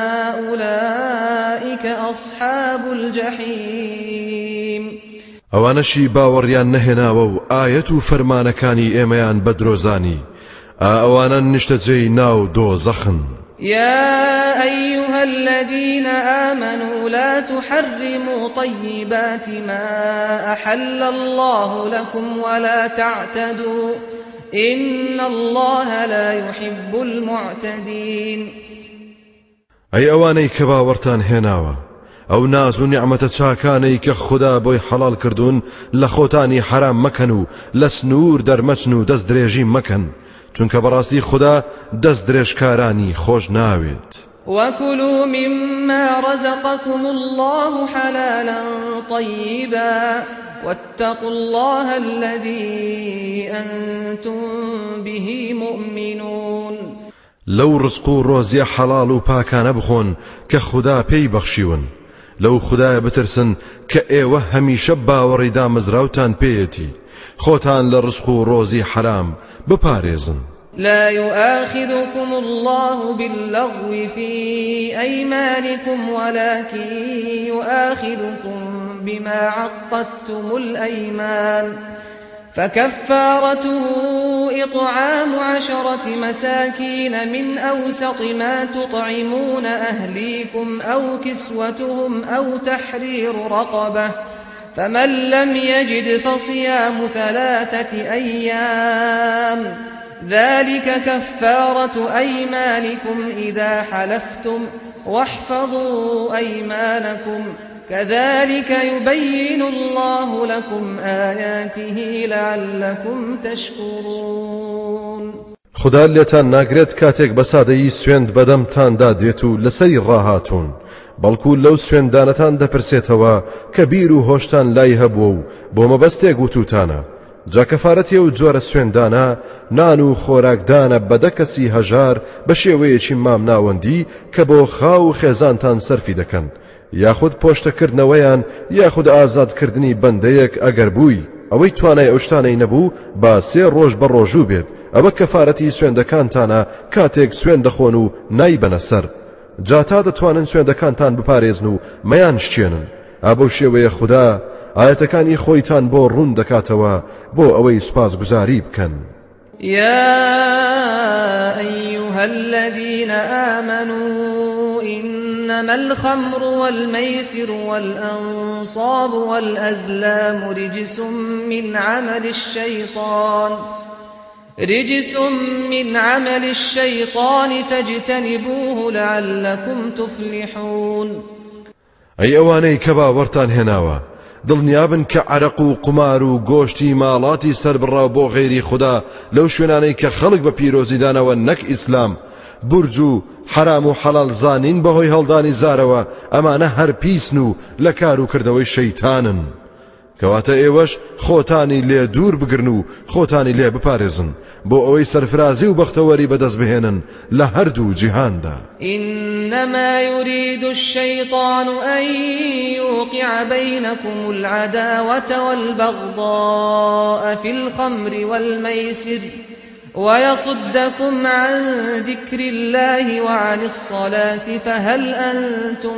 أولئك أصحاب الجحيم. ئەوانەشی باوەڕیان نەهێناوە و ئایەت و فەرمانەکانی ئێمەیان بەدرۆزانی، ئەوانە نیشتەجێی ناو دۆزەخن. يا أيها الذين آمنوا لا تحرموا طيبات ما أحل الله لكم ولا تعتدوا إن الله لا يحب المعتدين. أي ئەوانەی کە باوەڕتان هێناوە ئەو ناز و نیعمەتە چاکانەی کە خوددا بۆی حەڵال کردوون لە خۆتانی حرام مەکەن و لە سنوور دەرمەچن و دەست درێژی مەکەن، چونکە بەڕاستی خوددا دەست درێژکارانی خۆش ناوێت. وكلوا مما رزقكم الله حلالا طيبا واتقوا الله الذي أنتم به مؤمنون. لو رزق و ڕۆزیە حەڵاڵ و پاکانە بخۆن کە خوددا پێی بەخشیون، لەو خودایە بترسن کە ئێوە هەمیشە باوەڕی دامەزراوتان پێیەتی، خۆتان لە ڕزق و ڕۆزی حرام بپارێزن. لا يؤاخذكم الله باللغو في أيمانكم ولكن يؤاخذكم بما عقدتم الأيمان فكفارته إطعام 10 مساكين من أوسط ما تطعمون أهليكم أو كسوتهم أو تحرير رقبة فمن لم يجد فصيام 3 أيام ذلك كفارة أيمانكم إذا حلفتم واحفظوا أيمانكم كذلك يبين الله لكم آياته لعلكم تشكرون خدا لێتان ناگرێت کاتێک بە سادەیی سوێند بەدەمتاندا دێت و لەسەری ڕاهاتون بەڵکو لەو سوێندانەتان دەپرسێتەوە کە بیر و هۆشتان لای هەبووە و بۆ مەبەستێک وتوتانە جا کەفارەتیە و جۆرە سوێندانە نان و خۆراکدانە بە 10 کەسی هەژار بە شێوەیەکی مام ناوەندی کە بۆ خاو و خێزانتان سەرفی دەکەن یاخود پۆشتەکردنەوەیان یاخود ئازادکردنی بەندەیەک ئەگەر بووی ئەوەی توانای ئەو شتانەی نەبوو با 3 ڕۆژ بە ڕۆژوو بێت ئەوە کەفارەتی سوێندەکانتانە کاتێک سوێن دەخۆن و نایبەنە سەر جا تا دەتوانن سوێندەکانتان بپارێزن و مەیان شتێنن ئابەو شێوەیە خوددا ئاەتەکانی خۆیتان بۆ ڕوون دەکاتەوە بۆ ئەوەی سوپاسگوزاری بکەن يا أيها الذين آمنوا إنما الخمر والميسر والأنصاب والأزلام رجس من عمل الشيطان فاجتنبوه لعلكم تفلحون أي أواني كبا ورتان هناوا دڵنیابن کە عەرق و قمار و گۆشتی ماڵاتی سەربڕا بۆ غێری خوددا لەو شوێنانەی کە خەڵک بە پیرۆزیدانەوە نەک ئیسلام برج و حرام و حەڵال زانین بەهۆی هەڵدانی زارەوە ئەمانە هەر پیسن و لە کار و کردەوەی شەیتانن کەواتە ئێوەش خۆتانی لێ دوور بگرن و خۆتانی لێ بپارێزن بۆ ئەوەی سەرفرازی و بەختەوەری بەدەست بهێنن لە هەردوو جیهاندا إنما يريد الشيطان أن يوقع بينكم العداوة والبغضاء في الخمر والميسر ويصدكم عن ذكر الله وعن الصلاة فهل أنتم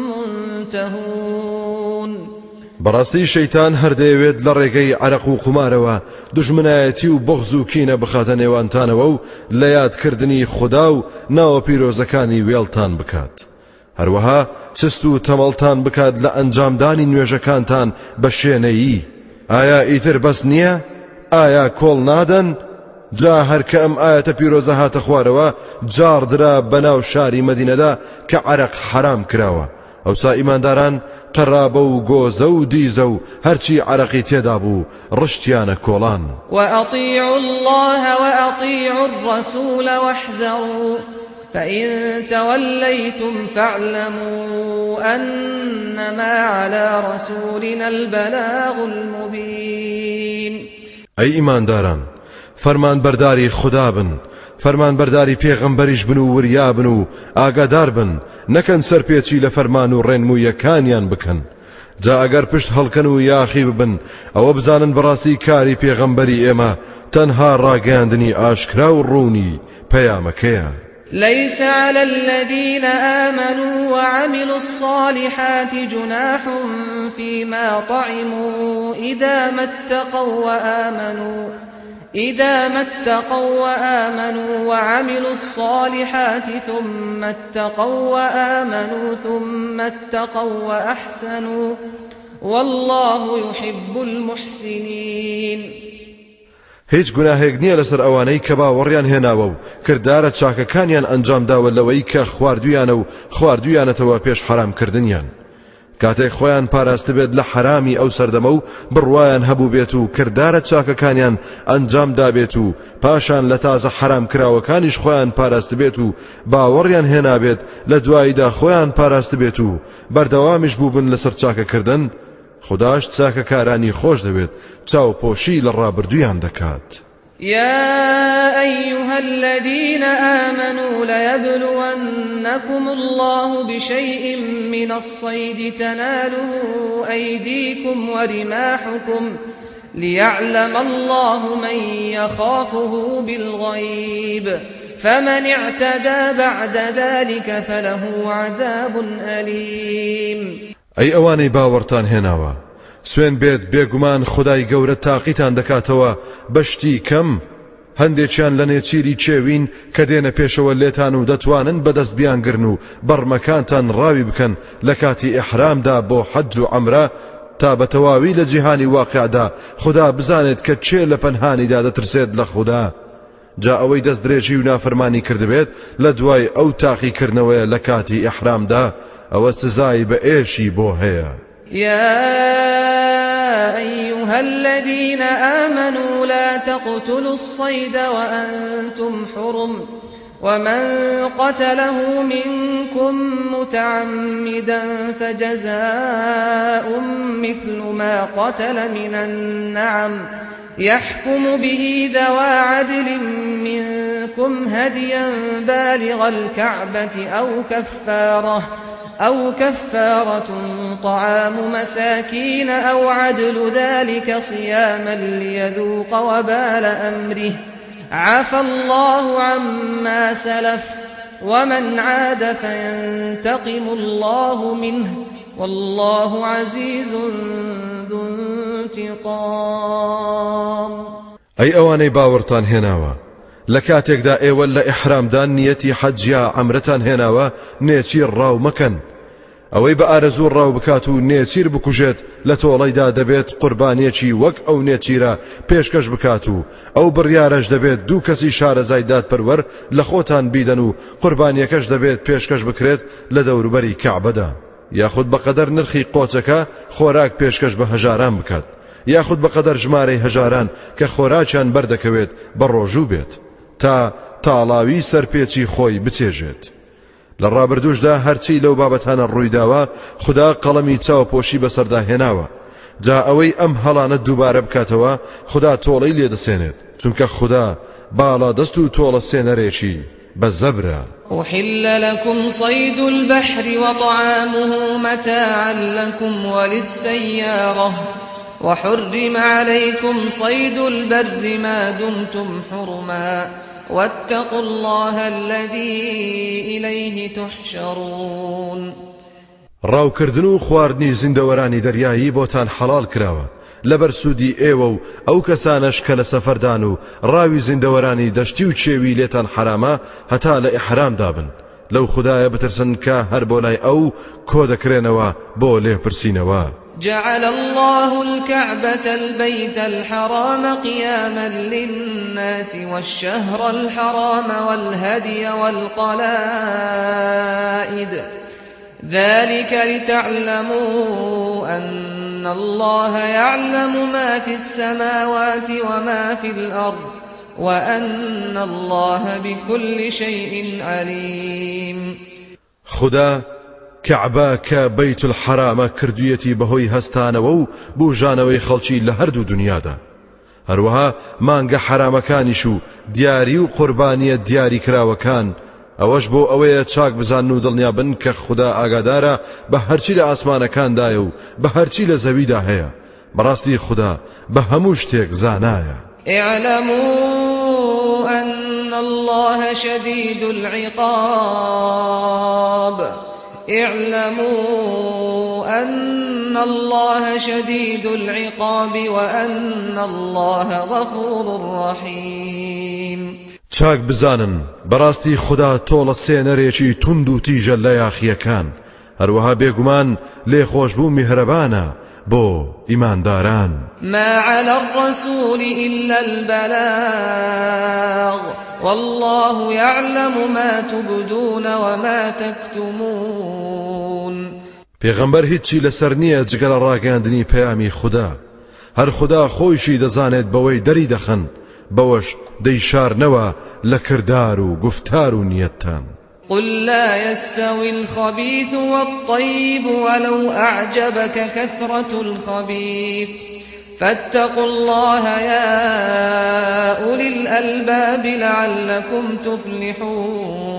منتهون بەڕاستی شەیتان هەردەیەوێت لە ڕێگەی عەرق و قمارەوە دوژمنایەتی و بغز و کینە بخاتە نێوانتانەوە و لە یادکردنی خوددا و ناوە پیرۆزەکانی وێڵتان بکات هەروەها چست و تەمەڵتان بکات لە ئەنجامدانی نوێژەکانتان بە شوێنەیی ئایا ئیتر بەس نییە؟ ئایا کۆڵ نادەن؟ جا هەرکە ئەم ئاەتە پیرۆزە هاتە خوارەوە جاردرا بەناو شاری مەدینەدا کە عەرق حرام کراوە ئەوسا ئیمانداران قەرابە و گۆزە و دیزە و هەرچی عەرەقی تێدا بوو ڕشتیانە کۆڵان وأطيعوا الله وأطيعوا الرسول واحذروا فإن توليتم فاعلموا أنما على رسولنا البلاغ المبين أي ئیمانداران فەرمان بەرداری خوددا بن فەرمان بەرداری پێغەمبەریش بن و وریا بن و ئاگادار بن نەکەن سەرپێچی لە فەرمان و ڕێنموویەکانیان بکەن جا ئەگەر پشت هەڵکەن و یاخی ببن ئەوە بزانن بەڕاستی کاری پێغەمبەری ئێمە تەنها ڕاگەاندنی ئاشکرا و ڕوونی پەیامەکەیە ليس على الذين آمنوا وعملوا الصالحات جناح فيما طعموا إذا ما اتقوا وآمنوا وعملوا الصالحات ثم اتقوا وآمنوا ثم اتقوا وأحسنوا والله يحب المحسنين هیچ گوناهێک نییە لەسەر ئەوانەی کە باوەڕیان هێناوە و کردارە چاکەکانیان ئەنجام داوە لەوەی کە خواردویانە و خواردویانەتەوە پێش حرامکردنیان کاتێک خۆیان پاراست بێت لە حرامی ئەو سەردەمە و بڕوایان هەبوو بێت و کردارە چاکەکانیان ئەنجام دابێت و پاشان لە تازە حرام کراوەکانیش خۆیان پاراست بێت و باوەڕیان هێنابێت لە دواییدا خۆیان پاراست بێت و بەردەوامیش بوو بن لەسەر چاکەکردن خوداش چاکەکارانی خۆش دەوێت چاوپۆشی لە ڕابردویان دەکات يا أيها الذين آمنوا ليبلونكم الله بشيء من الصيد تناله أيديكم ورماحكم ليعلم الله من يخافه بالغيب فمن اعتدى بعد ذلك فله عذاب أليم أي أواني باورتان هناوا سوێن بێت بێگومان خدای گەورە تاقیتان دەکاتەوە بەشتی کەم هەندێکیان لە نێچیری چێوین کە دێنە پێشەوە لێتان و دەتوانن بەدەست بیانگرن و بەڕمەکانتان ڕاوی بکەن لە کاتی ئیحرامدا بۆ حەج و عەمرە تا بە تەواوی لە جیهانی واقعدا خدا بزانێت کە چێ لە پەنهانیدا دەترسێت لە خدا جا ئەوەی دەست درێژی و نافەرمانی کردبێت لە دوای ئەو تاقیکردنەوەیە لە کاتی ئیحرامدا ئەوە سزای بە ئێشی بۆ هەیە. يا أيها الذين آمنوا لا تقتلوا الصيد وأنتم حرم ومن قتله منكم متعمدا فجزاء مثل ما قتل من النعم يحكم به ذوى عدل منكم هديا بالغ الكعبة أو كفارة طعام مساكين أو عدل ذلك صياما ليذوق وبال أمره عفى الله عما سلف ومن عاد فينتقم الله منه والله عزيز ذو انتقام. أي أواني باورتان هناوا لكاتێکدا ئێوە لە ئیحرامدا نیەتی حەج یا عەمرەتان هێناوە نێچیر ڕاو مەکەن. ئەوەی بە ئارەزوو ڕاو بکات و نێچیر بکوژێت لە تۆڵەیدا دەبێت قوربانیەکی وەک ئەو نێچیرە پێشکەش بکات و ئەو بڕیارەش دەبێت دوو کەسی شارەزای دادپەروەر لە خۆتان بیدەن و قوربانیەکەش دەبێت پێشکەش بکرێت لە دەوروبەری کەعبەدا یاخود بەقەدەر نرخی قۆچەکە خۆراک پێشکەش بە هەژاران بکات یاخود بەقەدەر ژمارەی هەژاران کە خۆراکیان بەردەکەوێت بە ڕۆژوو بێت تا تاڵاوی سەرپێچی خۆی بچێژێت. لە ڕابردوشدا هەرچی لەو بابەتانە ڕوویداوە خدا قەڵەمی چاوپۆشی بەسەردا هێناوە جا ئەوەی ئەم هەڵانە دووبارە بکاتەوە خدا تۆڵەی لێدەسێنێت چونکە خدا باڵا دەست و تۆڵە سێنەرێکی بەزەبرە. أحل لكم صيد البحر وطعامه متاعا لكم وللسيارة وحرم عليكم صيد البر ما دمتم حرما واتقوا الله الذي إليه تحشرون. ڕاوکردن و خواردنی زیندەوەرانی دەریایی بۆتان حەڵال کراوە لەبەر سوودی ئێوە و ئەو کەسانەش کە لە سەفەردان و ڕاوی زیندەوەرانی دەشتی و چێوی لێتان حرامە هەتا لە ئیحرامدا بن لەو خدایە بترسن کە هەر بۆ لای ئەو کۆ دەکرێنەوە بۆ لێپرسینەوە. جعل الله الكعبة البيت الحرام قياما للناس والشهر الحرام والهدي والقلائد ذلك لتعلموا أن الله يعلم ما في السماوات وما في الأرض وأن الله بكل شيء عليم. خدا كعبة كبيت الحرام كردويتي بهوي هستانەوە و بوژانەوەی خەڵکی لە هەردوو دنیادا هەروەها مانگە حرامەکانیش و دیاری و قوربانیە دیاری کراوەکان ئەوەش بۆ ئەوەیە چاک بزانن و دڵنیابن کە خدا ئاگادارە بە هەرچی لە ئاسمانەکاندایە و بە هەرچی لە زەویدا هەیە بەڕاستی خدا بە هەموو شتێک زانایە. اعلموا أن الله شديد العقاب اعلموا أن الله شديد العقاب وأن الله غفور رحيم. چاک بزانن بەڕاستی خدا تۆڵە سێنەرێکی تند و تیژە لە یاخیەکان هەروەها بێگومان لێخۆشبوو میهرەبانە بۆ ئیمانداران. ما على الرسول إلا البلاغ والله يعلم ما تبدون وما تكتمون. پێغەمبەر هیچی لەسەر نییە جگە لە ڕاگەاندنی پەیامی خدا هەر خدا خۆیشی دەزانێت بەوەی دەری دەخەن بەوەش دەیشارنەوە لە کردار و گفتار و نیەتتان. قل لا يستوي الخبيث والطيب ولو أعجبك كثرة الخبيث فاتقوا الله يا أولي الألباب لعلكم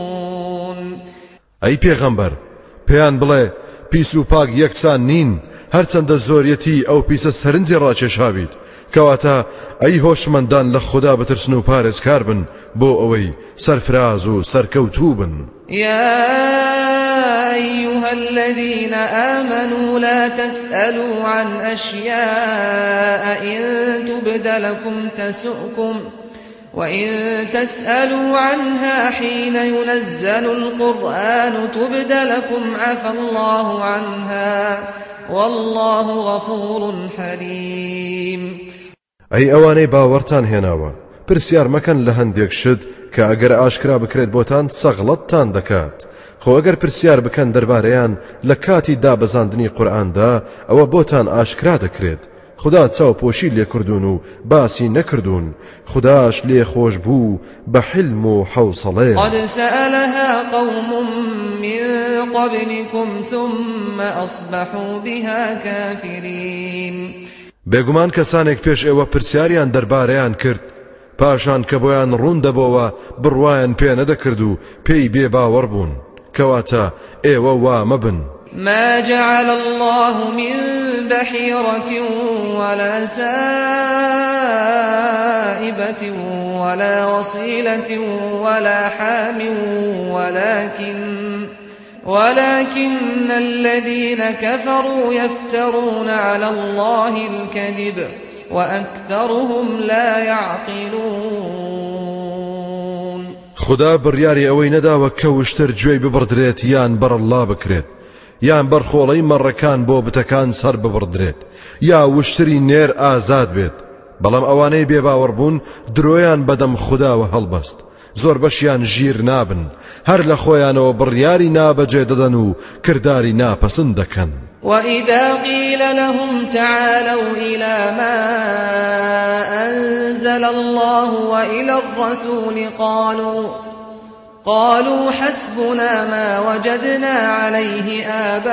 تفلحون. أي پیغمبر پیان بڵێ پیس و پاک یەکسان نین هەرچەندە زۆریەتی ئەو پیسە سەرنجی ڕاکێشاویت کەواتە ئەی هۆشمەندان لە خوددا بترسن و پارێزکار بن بۆ ئەوەی سەرفراز و سەرکەوتوو بن. يا أيها الذين آمنوا لا تسألوا عن أشياء إن تبد لكم تسؤكم وإن تسألوا عنها حين ينزل القرآن تبد لكم عفى الله عنها والله غفور حليم. أي أواني باورتان هناوا پرسیار مەکەن لە هەندێک شت کە ئەگەر ئاشکرا بکرێت بۆتان سەغڵەتتان دەکات. خۆ ئەگەر پرسیار بکەن دەربارەیان لە کاتی دابەزاندنی قورئاندا ئەوە بۆتان ئاشکرا دەکرێت. خدا چاوپۆشی لێکردوون و باسی نەکردوون. خداش لێ خۆش بوو بە حلم و حوسڵێ. قد سألها قوم من قبلكم ثم أصبحوا بها كافرين. بێگومان کەسانێک پێش ئێوە پرسیاریان دەربارەیان کرد پاشان کە بۆیان ڕوون دەبەوە بڕوایان پێ نەدەکرد و پێی بێباوەڕ بوون. کەواتە ئێوە وا مەبن. ما جعل الله من بحيرة ولا سائبة ولا وصيلة ولا حام ولكن الذين كفروا يفترون على الله الكذب وأكثرهم لا يعقلون. خدا بڕیاری ئەوەی نەداوە کە وشتر گوێی ببڕدرێت یان بەرەڵا بکرێت یان بەرخۆڵەی مەڕەکان بۆ بتەکان سەر ببڕدرێت یا وشتری نێر ئازاد بێت. بەڵام ئەوانەی بێباوەڕ بوون درۆیان بەدەم خوداوە هەڵبەست. زۆر بەشیان ژیر نابن هەر لە خۆیانەوە بڕیاری نابەجێ دەدەن و کردداری ناپەسند دەکەن. وإذا قيل لهم تعالوا إلى ما أنزل الله وإلى الرسول قالوا حسبنا ما وجدنا عليه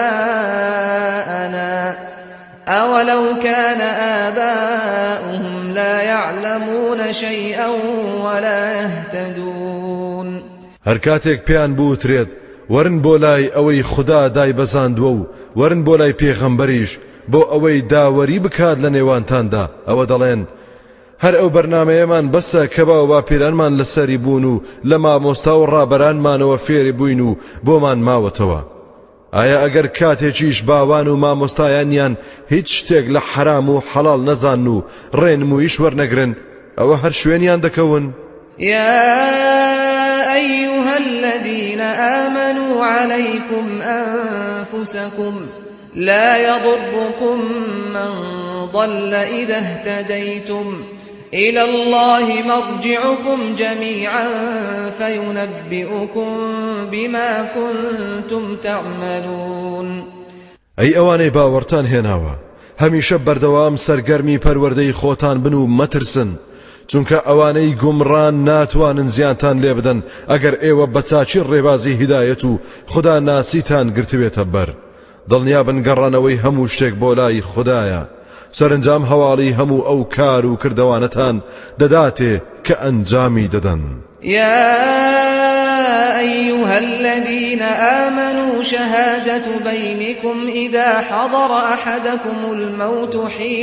آباءنا أولو كان آباؤهم لا يعلمون شيئا ولا يهتدون. هەر کاتێک پێیان بوترێت ورن بۆ لای ئەوەی خدا دای بەزاندووە و ورن بۆ لای پێغەمبەریش بۆ ئەوەی داوەری بکات لە نێوانتاندا ئەوە دەڵێن هەر ئەو بەرنامەیەمان بەسە کە باو باپیرانمان لەسەری بوون و لە مامۆستا و ڕابەرانمانەوە فێری بووین و بۆمان ماوەتەوە. ئایا ئەگەر کاتێکیش باوان و مامۆستایانیان هیچ شتێک لە حرام و حەڵاڵ نەزان و ڕێنمویش وەرنەگرن ئەوە هەر شوێنیان دەکەون؟ يا أيها الذين آمنوا عليكم أنفسكم لا يضركم من ضل إذا اهتديتم إلى الله مرجعكم جميعا فينبئكم بما كنتم تعملون. أي أواني باورتان هناوا هەمیشە بەردەوام سەرگەرمی پەروەردەی خۆتان بن و مەترسن چونکە ئەوانەی گومڕان ناتوانن زیانتان لێ بدەن ئەگەر ئێوە بە چاچی ڕێبازی هیدایەت و خدا ناسیتان گرتوێتە بەر. دڵنیا بن گەڕانەوەی هەموو شتێک بۆ لای خدایە. سەرنجام هەواڵی هەموو ئەو کار و کردەوانەتان دەداتێ کە ئەنجامی دەدەن. يا أيها الذين آمنوا شهادة بينكم إذا حضر أحدكم الموت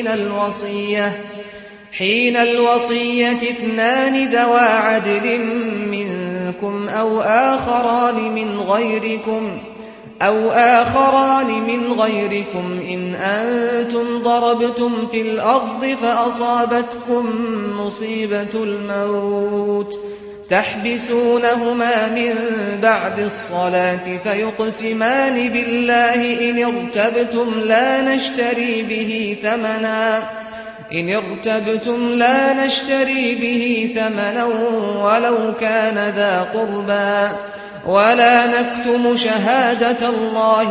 حين الوصية اثنان ذوى عدل منكم أو آخران من غيركم إن أنتم ضربتم في الأرض فأصابتكم مصيبة الموت تحبسونهما من بعد الصلاة فيقسمان بالله إن ارتبتم لا نشتري به ثمنا ولو كان ذا قربى ولا نكتم شهادة الله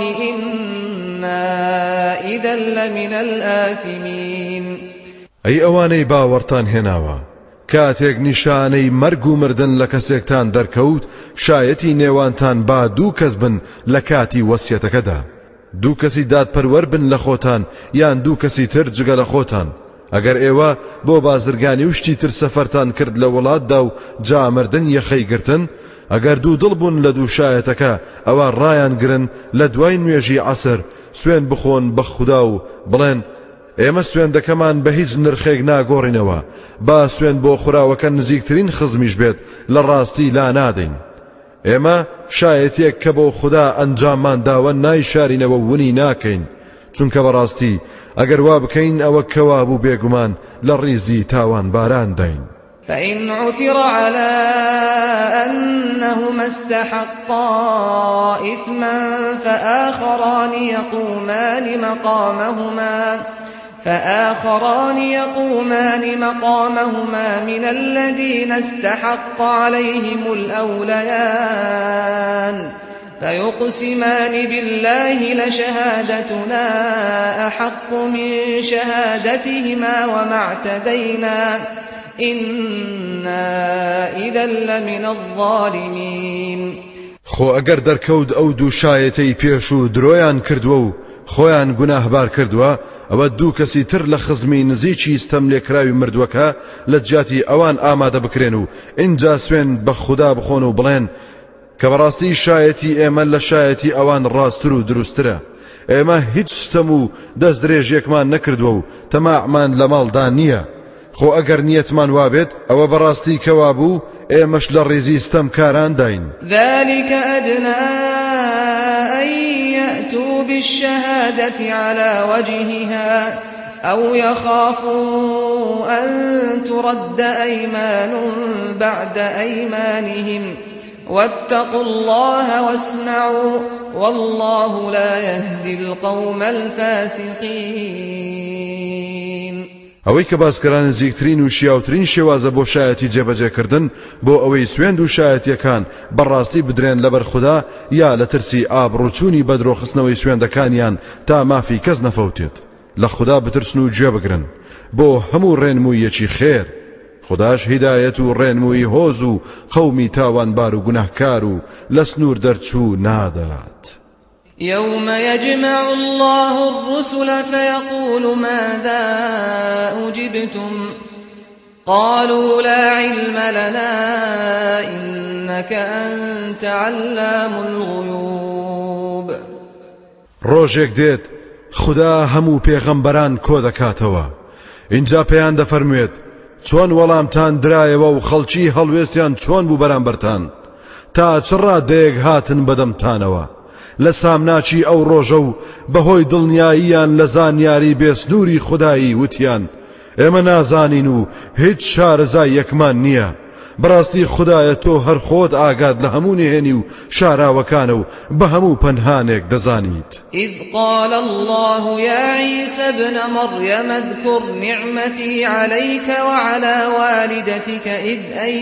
إنا إذا لمن الآثمين. أي أواني باورتان هناوا کاتێک نیشانەی مەرگ و مردن لە کەسێکتان دەرکەوت شایەتی نێوانتان با دوو کەس بن لە کاتی وەسیەتەکەدا. دوو کەسی دادپەروەر بن لە خۆتان یان دوو کەسی تر جگە لە خۆتان. ئەگەر ئێوە بۆ بازرگانی و شتی تر سەفەرتان کرد لە وڵاتدا و جامردن یەخەی گرتن ئەگەر دوو دڵ بوون لە دوو شایەتەکە ئەوە ڕایان گرن لە دوای نوێژی عەسر سوێن بخۆن بە خودا و بڵێن ئێمە سوێندەکەمان بە هیچ نرخێک ناگۆڕینەوە با سوێن بۆ خوراوەکە نزیکترین خزمیش بێت لە ڕاستی لا نادەین ئێمە شایەتێک کە بۆ خدا ئەنجاممان داوە نایشارینەوە ونی ناکەین چونکە بەڕاستی ئەگەر وا بکەین ئەوە کەوا بوو بێگومان لە ڕیزی تاوان باران داین فإن عثر على أنهما استحقا إثما فآخران يقومان مقامهما من الذين استحق عليهم الأوليان فيقسمان بالله لشهادتنا أحق من شهادتهما وما اعتدينا إنا إذا لمن الظالمين خۆ ئەگەر دەرکەوت ئەو دوو شایەتەی پێش و درۆیان کردووە و خۆیان گوناهبار کردووە ئەوە دوو کەسی تر لە خزمی نزیکی ستەم لێکراوی مردووەکە لە جیاتی ئەوان ئامادە بکرێن و ئینجا سوێن بە خوددا بخۆن و بڵێن کە بەڕاستی شایەتی ئێمە لە شایەتی ئەوان ڕاستتر و دروسترە ئێمە هیچ شتەم و دەست درێژێکمان نەکردووە و تەماعمان لە ماڵدا نییە خۆ ئەگەر نیەتمان وابێت ئەوە بەڕاستی کەوا بوو ئێمەش لە ڕێزی ستەم کاران داین ذلك أدنى أن يأتوا بالشهادة على وجهها أو يخافوا أن ترد أيمان بعد أيمانهم واتقوا الله واسمعوا والله لا يهدي القوم الفاسقين ئەوەی کە باسکەران نزیکترین و شیاوترین شێوازە بۆ شایەتی جێبەجێکردن بۆ ئەوەی سوێند و شایەتیەکان بەڕاستی بدرێن لەبەر خوددا یا لە ترسی ئابڕوچوونی بەدرۆخستنەوەی سوێندەکانیان تا مافی کەس نەفەوتێت لە خوددا بترسن و گوێ بگرن بۆ هەموو ڕێنموویەکی خێر خوداش هیدایەت و ڕێنمووی هۆز و قەومی تاوانبار و گوناهکار و لە سنوور دەرچوو نادات يوم يجمع الله الرسل فيقول ماذا أجبتم قالوا لا علم لنا إنك أنت علام الغيوب ڕۆژێک دێت خدا هەموو پێغەمبەران کۆ دەکاتەوە اینجا پێیان دەفەرموێت چۆن وەڵامتان درایەوە و خەڵکی هەڵوێستیان چۆن بوو بەرامبەرتان تا چ ڕادەیەک هاتن بەدەمتانەوە لە سامناچی ئەو ڕۆژە و بەهۆی دڵنیاییان لە زانیاری بێسنووری خودایی وتیان ئێمە نازانین و هیچ شارەزایەکمان نییە بەڕاستی خودایە تۆ هەر خۆت ئاگات لە هەموو نهێنی و شاراوەکانە و بە هەموو پەنهانێک دەزانیت إذ قال الله يا عيسى ابن مريم اذكر نعمتي عليك وعلى والدتك إذ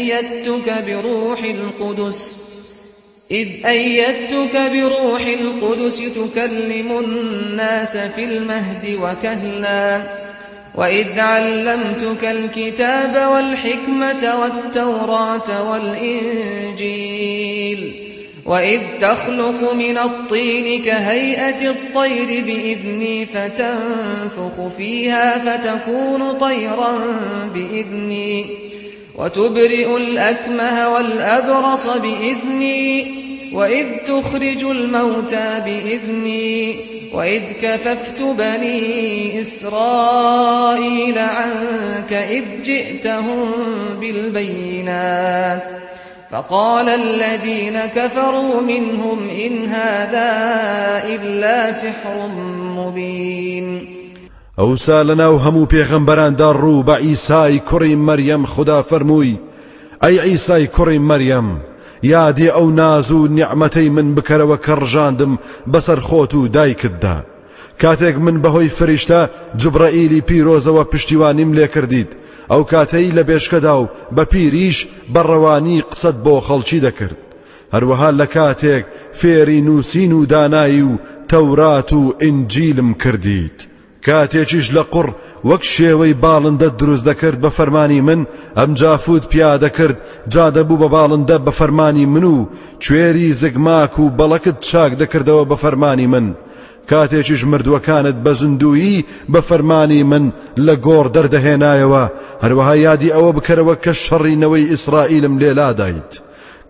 أيدتك بروح القدس تكلم الناس في المهد وكهلا وإذ علمتك الكتاب والحكمة والتوراة والإنجيل وإذ تخلق من الطين كهيئة الطير بإذني فتنفخ فيها فتكون طيرا بإذني وتبرئ الأكمه والأبرص بإذني وإذ تخرج الموتى بإذني وإذ كففت بني إسرائيل عنك إذ جئتهم بالبينات فقال الذين كفروا منهم إن هذا إلا سحر مبين ئەوسا لەناو هەموو پێغەمبەراندا ڕوو بە عیسای کوڕی مەریەم خدا فەرمووی ئەی عیسای کوڕی مەریەم یادی ئەو ناز و نیعمەتەی من بکەرەوە کە ڕژاندم بەسەر خۆت و دایکتدا کاتێک من بەهۆی فریشتە جوبرەئیلی پیرۆزەوە پشتیوانیم لێ کردیت ئەو کاتەی لە بێشکەدا و بە پیریش بەڕەوانی قسەت بۆ خەڵکی دەکرد هەروەها لە کاتێک فێری نووسین و دانایی و تەورات و ئینجیلم کردیت کاتێکیش لە قوڕ وەک شێوەی باڵندە دروست دەکرد بە فەرمانی من ئەم جافوت پیادە کرد جا دەبوو بە باڵندە بە فەرمانی من و کوێری زگماک و بەڵەکت چاک دەکردەوە بە فەرمانی من کاتێکیش مردووەکانت بە زندویی بە فەرمانی من لە گۆڕ دەردەهێنایەوە هەروەها یادی ئەوە بکەرەوە کە شەڕینەوەی ئیسرائیلم لێلا دایت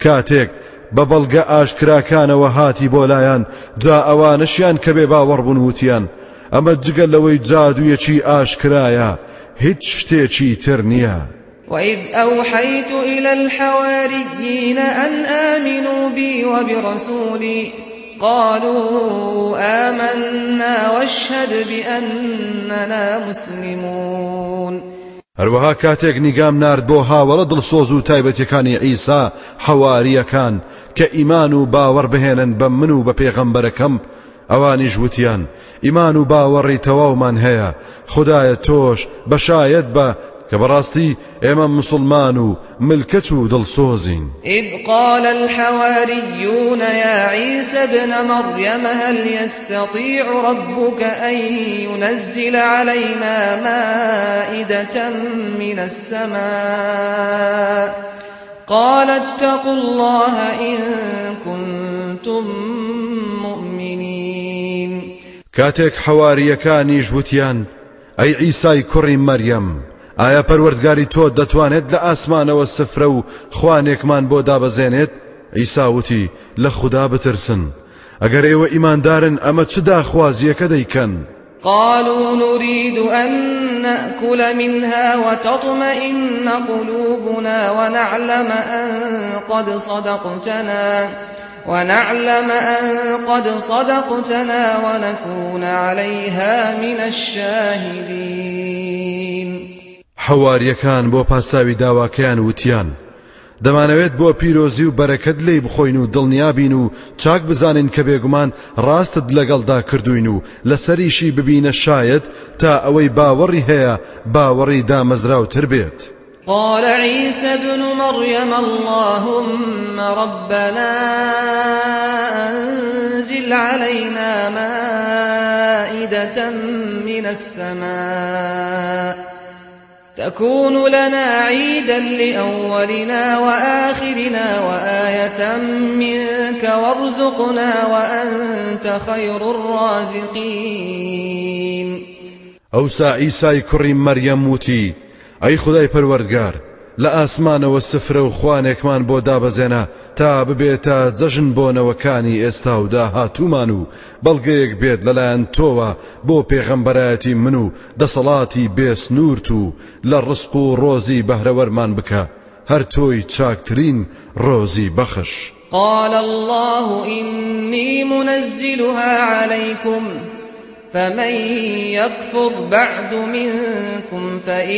کاتێک بە بەڵگە ئاشکراکانەوە هاتی بۆ لایەن جا ئەوانەشیان کە بێ باوەڕ بوون وتیان ئەمە جگە لەوەی جادوویەکی ئاشکرایە هیچ شتێکی تر نییە. وإذ أوحيت إلى الحواريين أن آمنوا بي وبرسولي قالوا آمنا واشهد بأننا مسلمون. هەروەها کاتێک نیگام نارد بۆ هاوڵە دڵسۆز و تایبەتیەکانی عیسا حەواریەکان کە ئیمان و باوەڕ بهێنن بە من و بە پێغەمبەرەکەم ئەوانیش وتیان ئیمان و باوەڕی تەواومان هەیە خودایە تۆش بەشایەت بە کە بەڕاستی ئێمە مسلمان و ملکەت و دڵسۆزین. إذ قال الحواريون يا عيسى ابن مريم هل يستطيع ربك أن ينزل علينا مائدة من السماء قال اتقوا الله إن كنتم مؤمنين. کاتێک حەواریەکانیش وتیان ئەی عیسای کوڕی مەریەم ئایا پەروەردگاری تۆ دەتوانێت لە ئاسمانەوە سفرە و خوانێکمان بۆ دابەزێنێت؟ عیسا وتی لە خوددا بترسن ئەگەر ئێوە ئیماندارن ئەمە چ داخوازیەکە دەیکەن؟ قالوا نريد أن نأكل منها وتطمئن قلوبنا ونعلم أن قد صدقتنا ونكون عليها من الشاهدين. حەواریەکان بۆ پاساوی داواکەیان وتیان دەمانەوێت بۆ پیرۆزی و بەرەکەت لێی بخۆین و دڵنیابین و چاک بزانین کە بێگومان ڕاستت لەگەڵدا کردوین و لەسەریشی ببینە شاید تا ئەوەی باوەڕی هەیە باوەڕی دامەزراوتر بێت. قال عيسى ابن مريم اللهم ربنا أنزل علينا مائدة من السماء تكون لنا عيدا لأولنا وآخرنا وآية منك وارزقنا وأنت خير الرازقين. ئەوسا عیسای کوڕی مەریەم وتی ئەی خودای پەروەردگار لە ئاسمانەوە سفرە و خوانێکمان بۆ دابەزێنە تا ببێتە جەژن بۆنەوەکانی ئێستا و داهاتوومان و بەڵگەیەک بێت لەلایەن تۆوە بۆ پێغەمبەرایەتی من و دەسەڵاتی بێسنوورت و لە ڕزق و ڕۆزی بەهرەوەرمان بکە هەر تۆی چاکترین ڕۆزی بەخش. قال الله إني منزلها عليكم فمن يكفر بعد منكم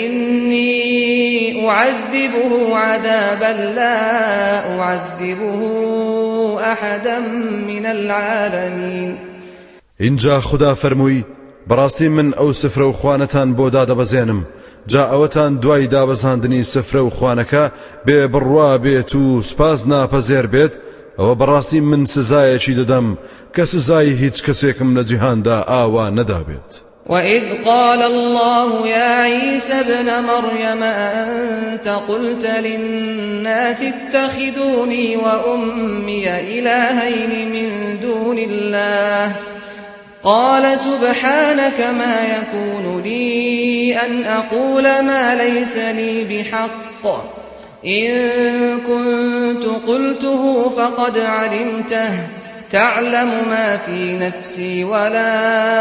فإني أعذبه عذابا لا أعذبه أحدا من العالمين. اینجا خدا فەرمووی بەڕاستی من ئەو سفرە و خوانەتان بۆ دادەبەزێنم جا ئەوەتان دوای دابەزاندنی سفرە و خوانەکە بێ بڕوا بێت و سپاس ناپەزێر بێت ئەوە بەڕاستی من سزایەکی دەدەم کە سزای هیچ کەسێکم لە جیهاندا ئاوا نەدابێت. وإذ قال الله يا عيسى ابن مريم أنت قلت للناس اتخذوني وأمي إلهين من دون الله قال سبحانك ما يكون لي أن أقول ما ليس لي بحق إن كنت قلته فقد علمته تعلم ما في نفسي ولا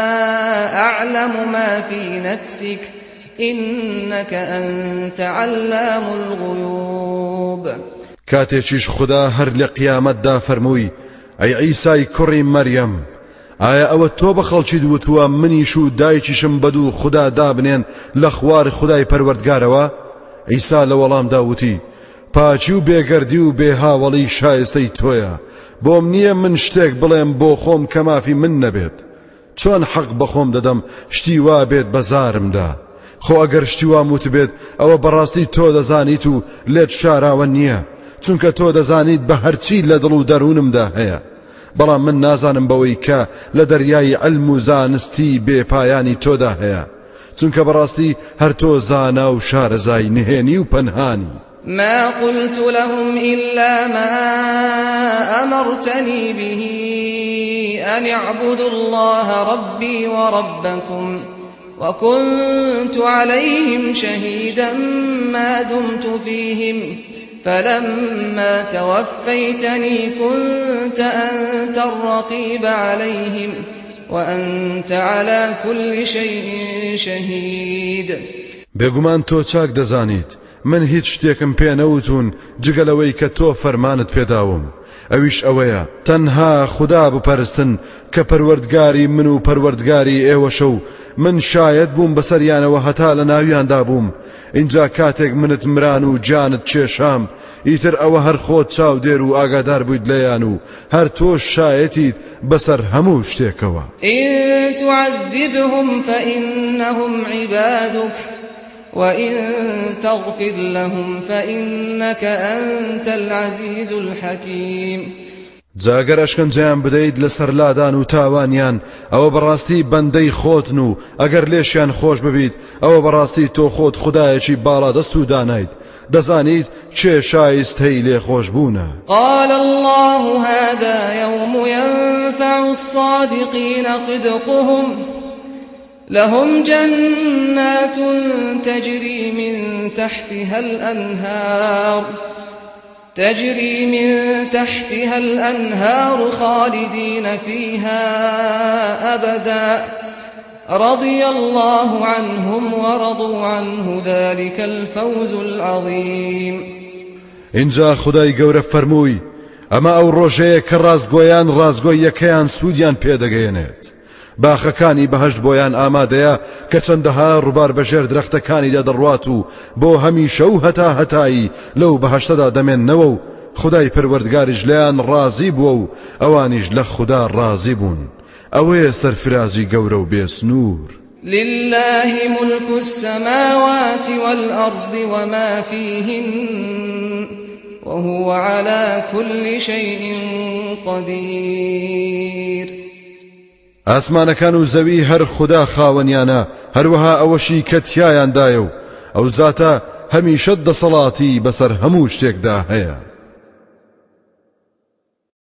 أعلم ما في نفسك إنك أنت علام الغيوب. کاتێکیش خدا هەر لە قیامەتدا فەرمووی ئەی عیسای کوڕی مەریەم ئایا ئەوە تۆ بە خەڵکی دووتووە منیش و دایکیشم بەدوو خدا دابنێن لە خوار خدای پەروەردگارەوە؟ عیسا لە وەڵامدا وتی پاچی و بێگەردی و بێهاوەڵی شایستەی تۆیە بۆم نییە من شتێک بڵێم بۆ خۆم کە مافی من نەبێت چۆن حەق بەخۆم دەدەم شتی وا بێت بەزارمدا خۆ ئەگەر شتی وام وت بێت ئەوە بەڕاستی تۆ دەزانیت و لێت شاراوە نییە چونکە تۆ دەزانیت بە هەرچی لە دڵ و دەروونمدا هەیە بەڵام من نازانم بەوەی کە لە دەریای عەلم و زانستی بێپایانی تۆدا هەیە چونکە بەڕاستی هەر تۆ زانا و شارەزای نهێنی و پەنهانی. ما قلت لهم إلا ما أمرتني به أن اعبدوا الله ربي وربكم وكنت عليهم شهيدا ما دمت فيهم فلما توفيتني كنت أنت الرقيب عليهم وأنت على كل شيء شهيد. بێگومان تۆ چاک دەزانیت من هیچ شتێکم پێ نەوتون جگەلەوەی کە تۆ فەرمانت پێداوم ئەویش ئەوەیە تەنها خوددا بپەرستن کە پەروەردگاری من و پەروەردگاری ئێوەشە و من شایەت بووم بەسەریانەوە هەتا لە ناویاندا بووم اینجا کاتێک منت مران و جانت کێشام ئیتر ئەوە هەر خۆت چاو دێر و ئاگادار بوویت لەیان و هەر تۆش شایەتیت بەسەر هەموو شتێکەوە. إن تعذبهم فإنهم عبادك وإن تغفر لهم فإنك أنت العزيز الحكيم. جاگەر ئەشکەنجەیان بدەیت لەسەر لادان و تاوانیان ئەوە بەڕاستی بەندەی خۆتن و ئەگەر لێشیان خۆش ببیت ئەوە بەڕاستی تۆ خۆت خودایەکی باڵادەست و دانایت دەزانیت چێ شایستەی لێخۆش بوونە. قال الله هذا يوم ينفع الصادقين صدقهم لهم جنات تجري من تحتها الأنهار خالدين فيها أبدا رضي الله عنهم ورضوا عنه ذلك الفوز العظيم. اینجا خدای گەورە فەرمووی ئەمە ئەو ڕۆژەیە کە ڕازگۆیان ڕازگۆی یەکەیان سوودیان پێدەگەێنێت باخەکانی بەهەشت بۆیان ئامادەیە کە چەندەها ڕووبار بەژێر درەختەکانیدا دەڕوات و بۆ هەمیشە و هەتا هەتایی لەو بەهەشتەدا دەمێننەوە و خدای پەروەردگاریش لەیان ڕازی بووە و ئەوانیش لە خوددا ڕازی بوون. ئەوەیە سەرفرازی گەورە و بێسنوور. لله ملك السماوات والأرض وما فيهن وهو على كل شيء قدير. ئاسمانەکان و زەوی هەر خوددا خاوەنیانە هەروەها ئەوەشی کە تیایاندایە و ئەو زاتە هەمیشە دەسەڵاتی بەسەر هەموو شتێکدا هەیە.